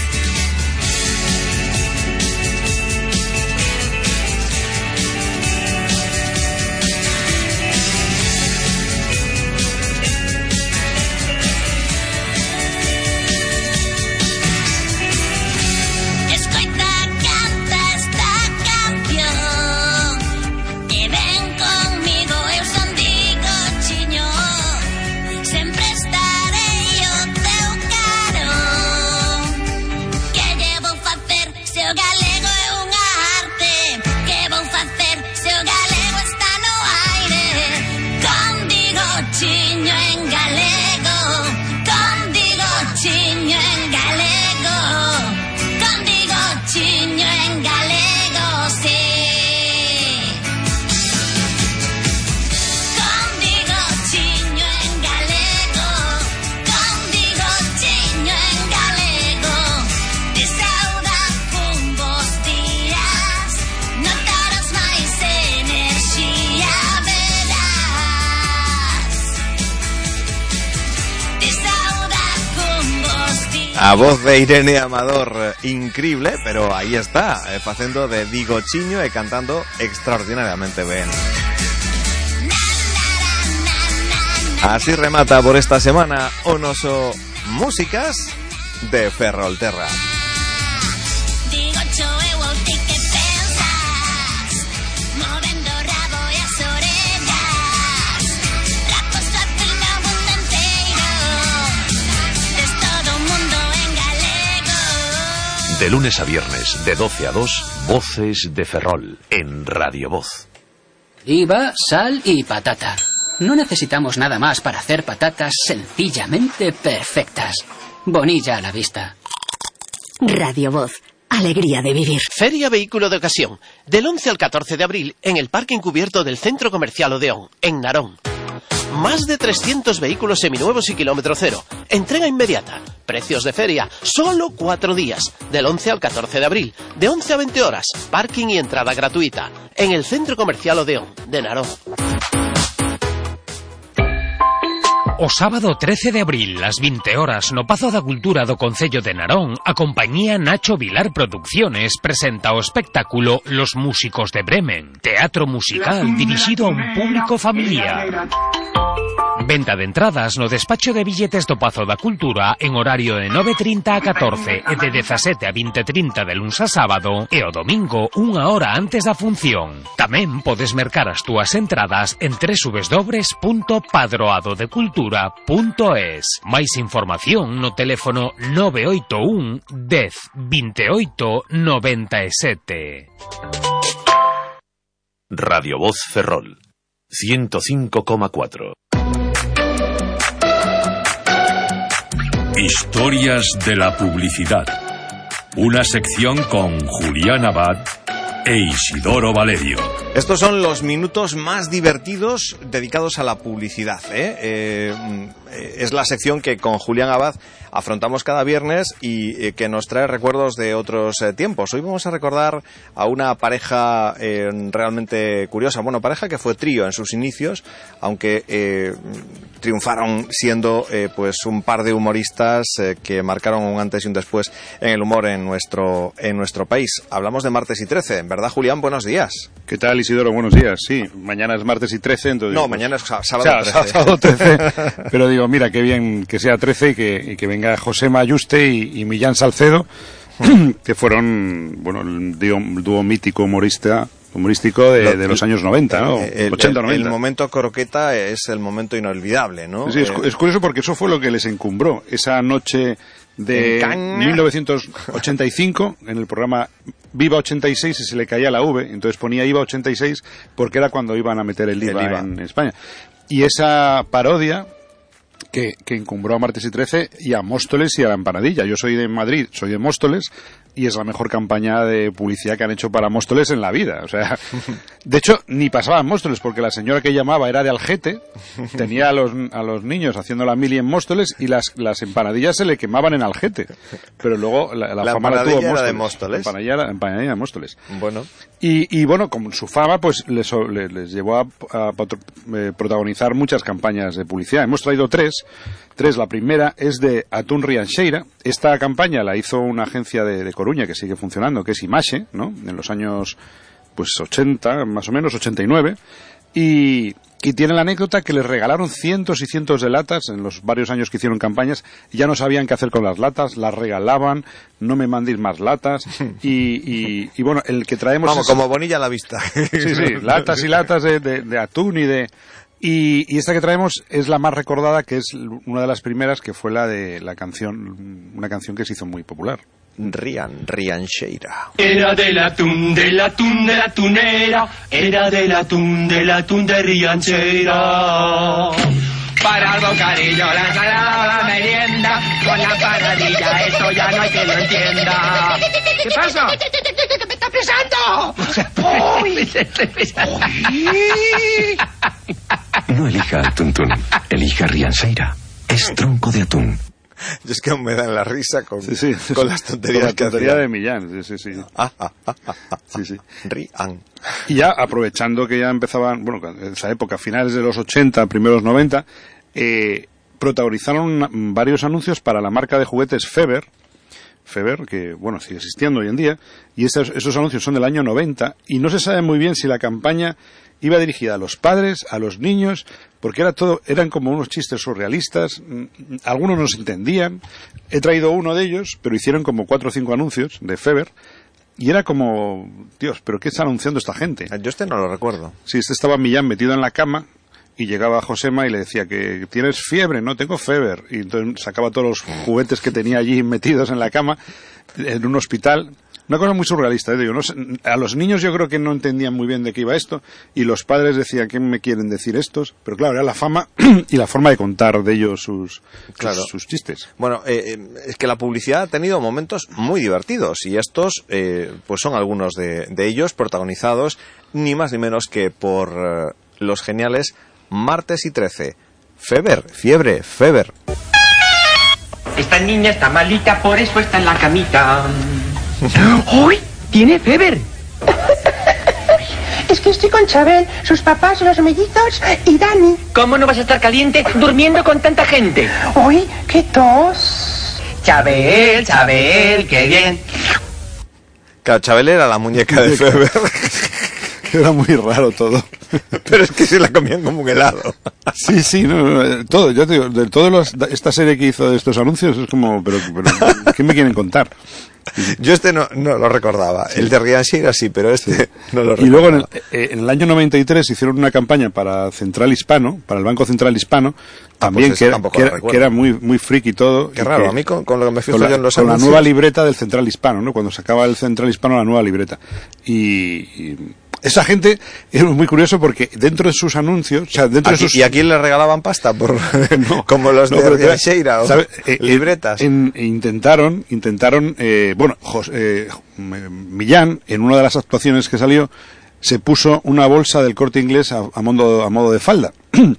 Escoita, canta esta canción e ven conmigo, eu son Digochiño, sempre estarei ao teu carón. Que lle vou facer se o galego é unha arte? Que vou facer se o galego está no aire? Con Digochiño en galego, con Digochiño en galego, con Digochiño en galego, sí. Con Digochiño en galego, con Digochiño en galego. Ti sauda cun bos días, notarás máis enerxía, verás. Ti sauda cun bos días. A voz de Irene Amador, eh, increíble, pero ahí está, eh, facendo de Digochiño e cantando extraordinariamente ben. Así remata por esta semana o noso Músicas de Ferrolterra. Digocho eu ou ti que pensas, movendo o rabo e as orellas, rapos azul no mundo enteiro, tes todo o mundo en galego. De lunes a viernes, de doce a dos, Voces de Ferrol, en Radio Voz. Oliva, sal y patata. No necesitamos nada más para hacer patatas sencillamente perfectas. Bonilla a la vista. Radio Voz, alegría de vivir. Feria Vehículo de Ocasión, del once al catorce de abril en el parque encubierto del Centro Comercial Odeón, en Narón. Más de trescientos vehículos seminuevos y kilómetro cero. Entrega inmediata. Precios de feria. Solo cuatro días. Del once al catorce de abril. De once a veinte horas. Parking y entrada gratuita. En el Centro Comercial Odeón, de Narón. O sábado trece de abril, ás vinte horas, no Pazo da Cultura do Concello de Narón, a compañía Nacho Vilar Producciones presenta o espectáculo Los Músicos de Bremen, teatro musical dirixido a un público familiar. Venta de entradas no despacho de billetes do Pazo da Cultura en horario de nove e trinta a catorce e de dezasete a vinte e trinta de luns a sábado e o domingo unha hora antes da función. Tamén podes mercar as túas entradas en doble u doble u doble u punto padroadodecultura punto es. Máis información no teléfono nove oito un dez veintiocho noventa e sete. Radio Voz Ferrol, ciento cinco coma cuatro. Historias de la publicidad. Una sección con Julián Abad e Isidoro Valerio. Estos son los minutos más divertidos dedicados a la publicidad, ¿eh? Eh, es la sección que con Julián Abad afrontamos cada viernes y eh, que nos trae recuerdos de otros eh, tiempos. Hoy vamos a recordar a una pareja eh, realmente curiosa. Bueno, pareja que fue trío en sus inicios, aunque eh, triunfaron siendo eh, pues un par de humoristas eh, que marcaron un antes y un después en el humor en nuestro, en nuestro país. Hablamos de Martes y trece, ¿verdad, Julián? Buenos días. ¿Qué tal, Isidoro? Buenos días. Sí, mañana es martes y trece, entonces... No, digo, mañana es sábado o sea, trece. Sábado trece. Pero digo, mira, qué bien que sea trece y que, y que venga José Mayuste y, y Millán Salcedo, que fueron, bueno, el dúo, dúo mítico humorista... humorístico de, de los años noventa, ¿no? El, ochenta, noventa. El momento croqueta es el momento inolvidable, ¿no? Sí, es, es curioso porque eso fue lo que les encumbró. Esa noche de mil novecientos ochenta y cinco, en el programa Viva ochenta y seis, y se le caía la V, entonces ponía I V A ochenta y seis porque era cuando iban a meter el I V A, el I V A. En España. Y esa parodia que, que encumbró a Martes y trece y a Móstoles y a la Empanadilla. Yo soy de Madrid, soy de Móstoles, y es la mejor campaña de publicidad que han hecho para Móstoles en la vida. O sea, de hecho, ni pasaba en Móstoles, porque la señora que llamaba era de Algete, tenía a los, a los niños haciendo la mili en Móstoles y las, las empanadillas se le quemaban en Algete. Pero luego la, la, la fama la tuvo Móstoles. Era de Móstoles. La empanadilla, la empanadilla de Móstoles. Bueno. Y, y bueno, con su fama, pues les, les, les llevó a, a, a eh, protagonizar muchas campañas de publicidad. Hemos traído tres. Tres, la primera es de Atún Rianxeira. Esta campaña la hizo una agencia de, de Coruña que sigue funcionando, que es Imaxe, ¿no? En los años pues ochenta, más o menos, ochenta y nueve. Y, y tiene la anécdota que les regalaron cientos y cientos de latas en los varios años que hicieron campañas. Ya no sabían qué hacer con las latas, las regalaban, no me mandéis más latas. Y, y, y bueno, el que traemos... Vamos, es, como Bonilla a la vista. Sí, sí, latas y latas de, de, de atún y de... Y, y esta que traemos es la más recordada, que es una de las primeras, que fue la de la canción, una canción que se hizo muy popular. Rian, Rianxeira. Era del atún, del atún, de la tunera, era del atún, del atún de Rianxeira. Para el bocadillo, la ensalada, la merienda, con la panadilla, esto ya no hay quien lo entienda. ¿Qué pasa? ¡Me está pesando! ¡Uy! No elija al tuntún, elija Rianxeira. Es tronco de atún. Y es que aún me dan la risa con, sí, sí. con las tonterías con la que tontería hacía. de Millán, sí, sí, sí. Ah, ah, ah, ah, ah. Sí, sí. Rian. Y ya aprovechando que ya empezaban, bueno, en esa época, finales de los ochenta, primeros noventa, eh, protagonizaron varios anuncios para la marca de juguetes Feber, Feber, que bueno, sigue existiendo hoy en día, y esos, esos anuncios son del año noventa, y no se sabe muy bien si la campaña iba dirigida a los padres, a los niños, porque era todo, eran como unos chistes surrealistas, algunos no se entendían. He traído uno de ellos, pero hicieron como cuatro o cinco anuncios de Feber, y era como, Dios, ¿pero qué está anunciando esta gente? Yo este no lo recuerdo. Sí, este estaba Millán metido en la cama, y llegaba Josema y le decía que tienes fiebre, no tengo fever, y entonces sacaba todos los juguetes que tenía allí metidos en la cama, en un hospital. Una cosa muy surrealista, ¿eh? Digo, no sé, a los niños yo creo que no entendían muy bien de qué iba esto, y los padres decían, ¿qué me quieren decir estos? Pero claro, era la fama y la forma de contar de ellos sus, claro. sus, sus chistes. Bueno, eh, es que la publicidad ha tenido momentos muy divertidos, y estos eh, pues son algunos de, de ellos, protagonizados ni más ni menos que por eh, los geniales Martes y trece. Feber, fiebre, Feber. Esta niña está malita, por eso está en la camita. ¡Uy! ¡Tiene fever! Es que estoy con Chabel, sus papás, los mellizos y Dani. ¿Cómo no vas a estar caliente durmiendo con tanta gente? ¡Uy! ¡Qué tos! Chabel, Chabel, qué bien. Claro, Chabel era la muñeca de Feber. Era muy raro todo. Pero es que se la comían como un helado. Sí, sí, no, no, todo, yo te digo, de toda esta serie que hizo de estos anuncios es como, pero, pero ¿qué me quieren contar? Yo este no, no lo recordaba. Sí. El de Rianxeira sí, pero este sí. no lo recordaba. Y luego en el, eh, en el año noventa y tres hicieron una campaña para Central Hispano, para el Banco Central Hispano, también ah, pues que, era, que, era, que era muy muy friki todo. Qué raro, que, a mí con, con lo que me fijo con yo la, en los con anuncios. la nueva libreta del Central Hispano, ¿no? Cuando sacaba el Central Hispano la nueva libreta. Y... y esa gente es muy curioso porque dentro de sus anuncios, o sea, dentro aquí, de sus... ¿Y a quién le regalaban pasta? Por, no, como los no, de Rianxeira o eh, libretas. En, intentaron, intentaron, eh, bueno, José, eh, Millán, en una de las actuaciones que salió, se puso una bolsa del Corte Inglés a, a, modo, a modo de falda.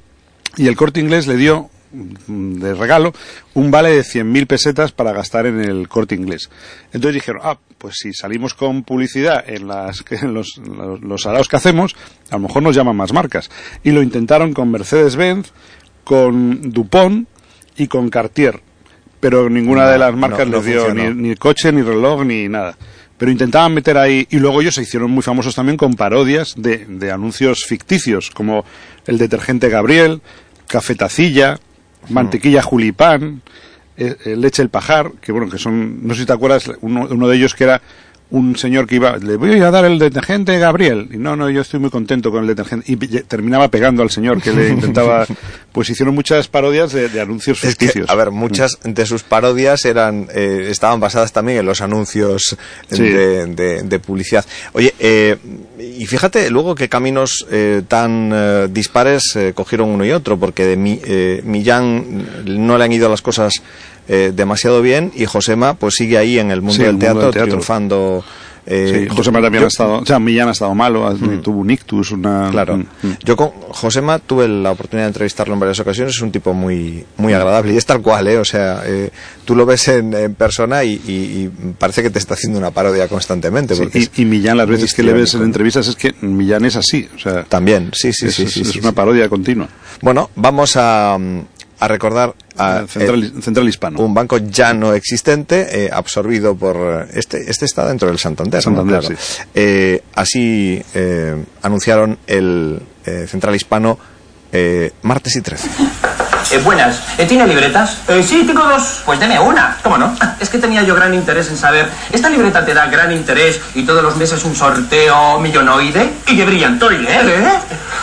Y el Corte Inglés le dio de regalo un vale de cien mil pesetas para gastar en el Corte Inglés. Entonces dijeron, ah, pues si salimos con publicidad en, las, en los, los, los araos que hacemos, a lo mejor nos llaman más marcas. Y lo intentaron con Mercedes-Benz, con Dupont y con Cartier. Pero ninguna no, de las marcas no, no les dio ni, ni coche, ni reloj, ni nada. Pero intentaban meter ahí, y luego ellos se hicieron muy famosos también con parodias de, de anuncios ficticios, como el detergente Gabriel, Cafetacilla, Mantequilla Julipán, eh, eh, Leche el Pajar, que bueno, que son, no sé si te acuerdas, uno, uno de ellos que era un señor que iba, le voy a dar el detergente Gabriel, y no, no, yo estoy muy contento con el detergente, y terminaba pegando al señor que le intentaba, pues hicieron muchas parodias de, de anuncios ficticios. Es que, a ver, muchas de sus parodias eran, eh, estaban basadas también en los anuncios sí. de, de, de publicidad. Oye, eh, y fíjate luego qué caminos eh, tan eh, dispares eh, cogieron uno y otro, porque de mi, eh, Millán no le han ido las cosas Eh, demasiado bien, y Josema pues sigue ahí en el mundo, sí, del, el teatro, mundo del teatro, triunfando. Eh, sí, Josema también yo, ha estado, o sea, Millán ha estado malo, mm, tuvo un ictus, una... Claro, mm, mm. Yo con Josema tuve la oportunidad de entrevistarlo en varias ocasiones, es un tipo muy muy agradable, y es tal cual, ¿eh? O sea, eh, tú lo ves en, en persona y, y, y parece que te está haciendo una parodia constantemente. Sí, y, y Millán, las veces que le ves en entrevistas, es que Millán es así, o sea... También, sí, sí, es, sí. Es, sí, es sí, una sí. parodia continua. Bueno, vamos a... a recordar a Central, el, Central Hispano, un banco ya no existente, eh, absorbido por este este está dentro del Santander, Santander, ¿no? Claro. Sí. Eh, así eh, anunciaron el eh, Central Hispano eh, martes y trece. Eh, buenas, eh, ¿tiene libretas? Eh, sí, tengo dos. Pues deme una. ¿Cómo no? Es que tenía yo gran interés en saber. Esta libreta te da gran interés y todos los meses un sorteo millonoide y de brillantoide, ¿eh?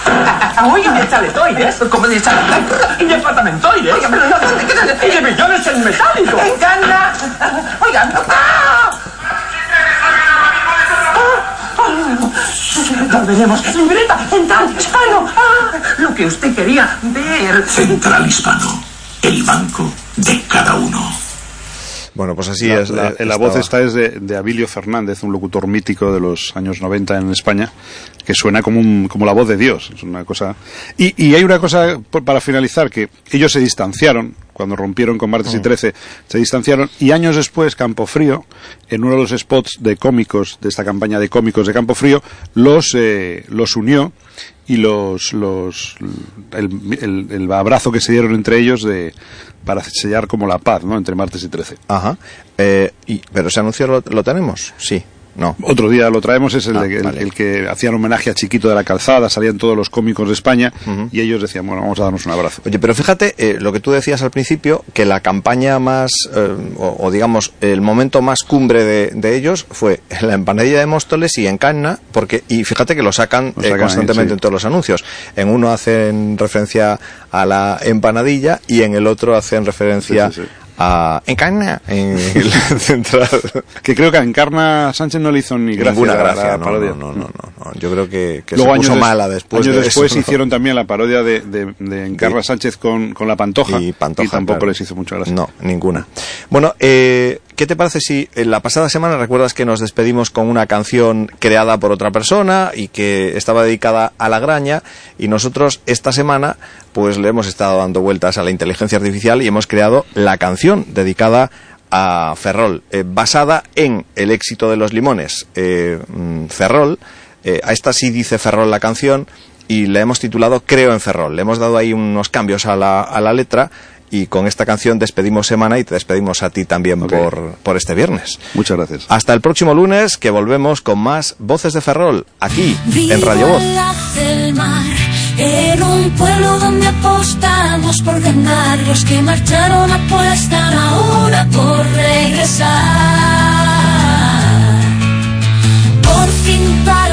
Oye, de chaletoides, como de chaletoides, y de apartamentoides, y de millones en metálico. ¡Me encanta! Oigan, ¡ah! Volveremos. Libreta Central Hispano. Ah, lo que usted quería ver. Central Hispano, el banco de cada uno. Bueno, pues así la, es. La, la, la voz esta es de, de Abilio Fernández, un locutor mítico de los años noventa en España, que suena como un, como la voz de Dios. Es una cosa. Y, y hay una cosa para finalizar, que ellos se distanciaron cuando rompieron con martes y trece, se distanciaron, y años después Campofrío, en uno de los spots de cómicos, de esta campaña de cómicos de Campofrío, los eh, los unió, y los los el, el, el abrazo que se dieron entre ellos de para sellar como la paz, ¿no?, entre martes y trece. Ajá. Eh, y, pero ese anuncio lo, lo tenemos, sí. No. Otro día lo traemos, es el, ah, de, el, vale. el que hacían homenaje a Chiquito de la Calzada, salían todos los cómicos de España, uh-huh. y ellos decían, bueno, vamos a darnos un abrazo. Oye, pero fíjate, eh, lo que tú decías al principio, que la campaña más, eh, o, o digamos, el momento más cumbre de, de ellos fue la empanadilla de Móstoles y en Canna, porque, y fíjate que lo sacan, lo sacan eh, constantemente ahí, sí. en todos los anuncios. En uno hacen referencia a la empanadilla y en el otro hacen referencia sí, sí, sí. a Encarna en el central, que creo que a Encarna Sánchez no le hizo ni gracia, ninguna gracia, la no, parodia. No, no, no, no, no, yo creo que, que luego se puso años mala después años de después eso, hicieron también la parodia de, de, de Encarna sí. Sánchez con, con la Pantoja y, Pantoja, y tampoco claro. les hizo mucha gracia. No, ninguna. Bueno, eh, ¿qué te parece si en la pasada semana recuerdas que nos despedimos con una canción creada por otra persona y que estaba dedicada a la graña, y nosotros esta semana pues le hemos estado dando vueltas a la inteligencia artificial y hemos creado la canción dedicada a Ferrol, eh, basada en el éxito de Los Limones, eh, Ferrol. Eh, a esta sí dice Ferrol la canción, y la hemos titulado Creo en Ferrol. Le hemos dado ahí unos cambios a la, a la letra y con esta canción despedimos semana y te despedimos a ti también okay. por, por este viernes. Muchas gracias. Hasta el próximo lunes, que volvemos con más Voces de Ferrol, aquí, Vivo en Radio Voz. al lado del mar, en un pueblo donde apostamos por ganar. Los que marcharon apuestan ahora por regresar. Por fin para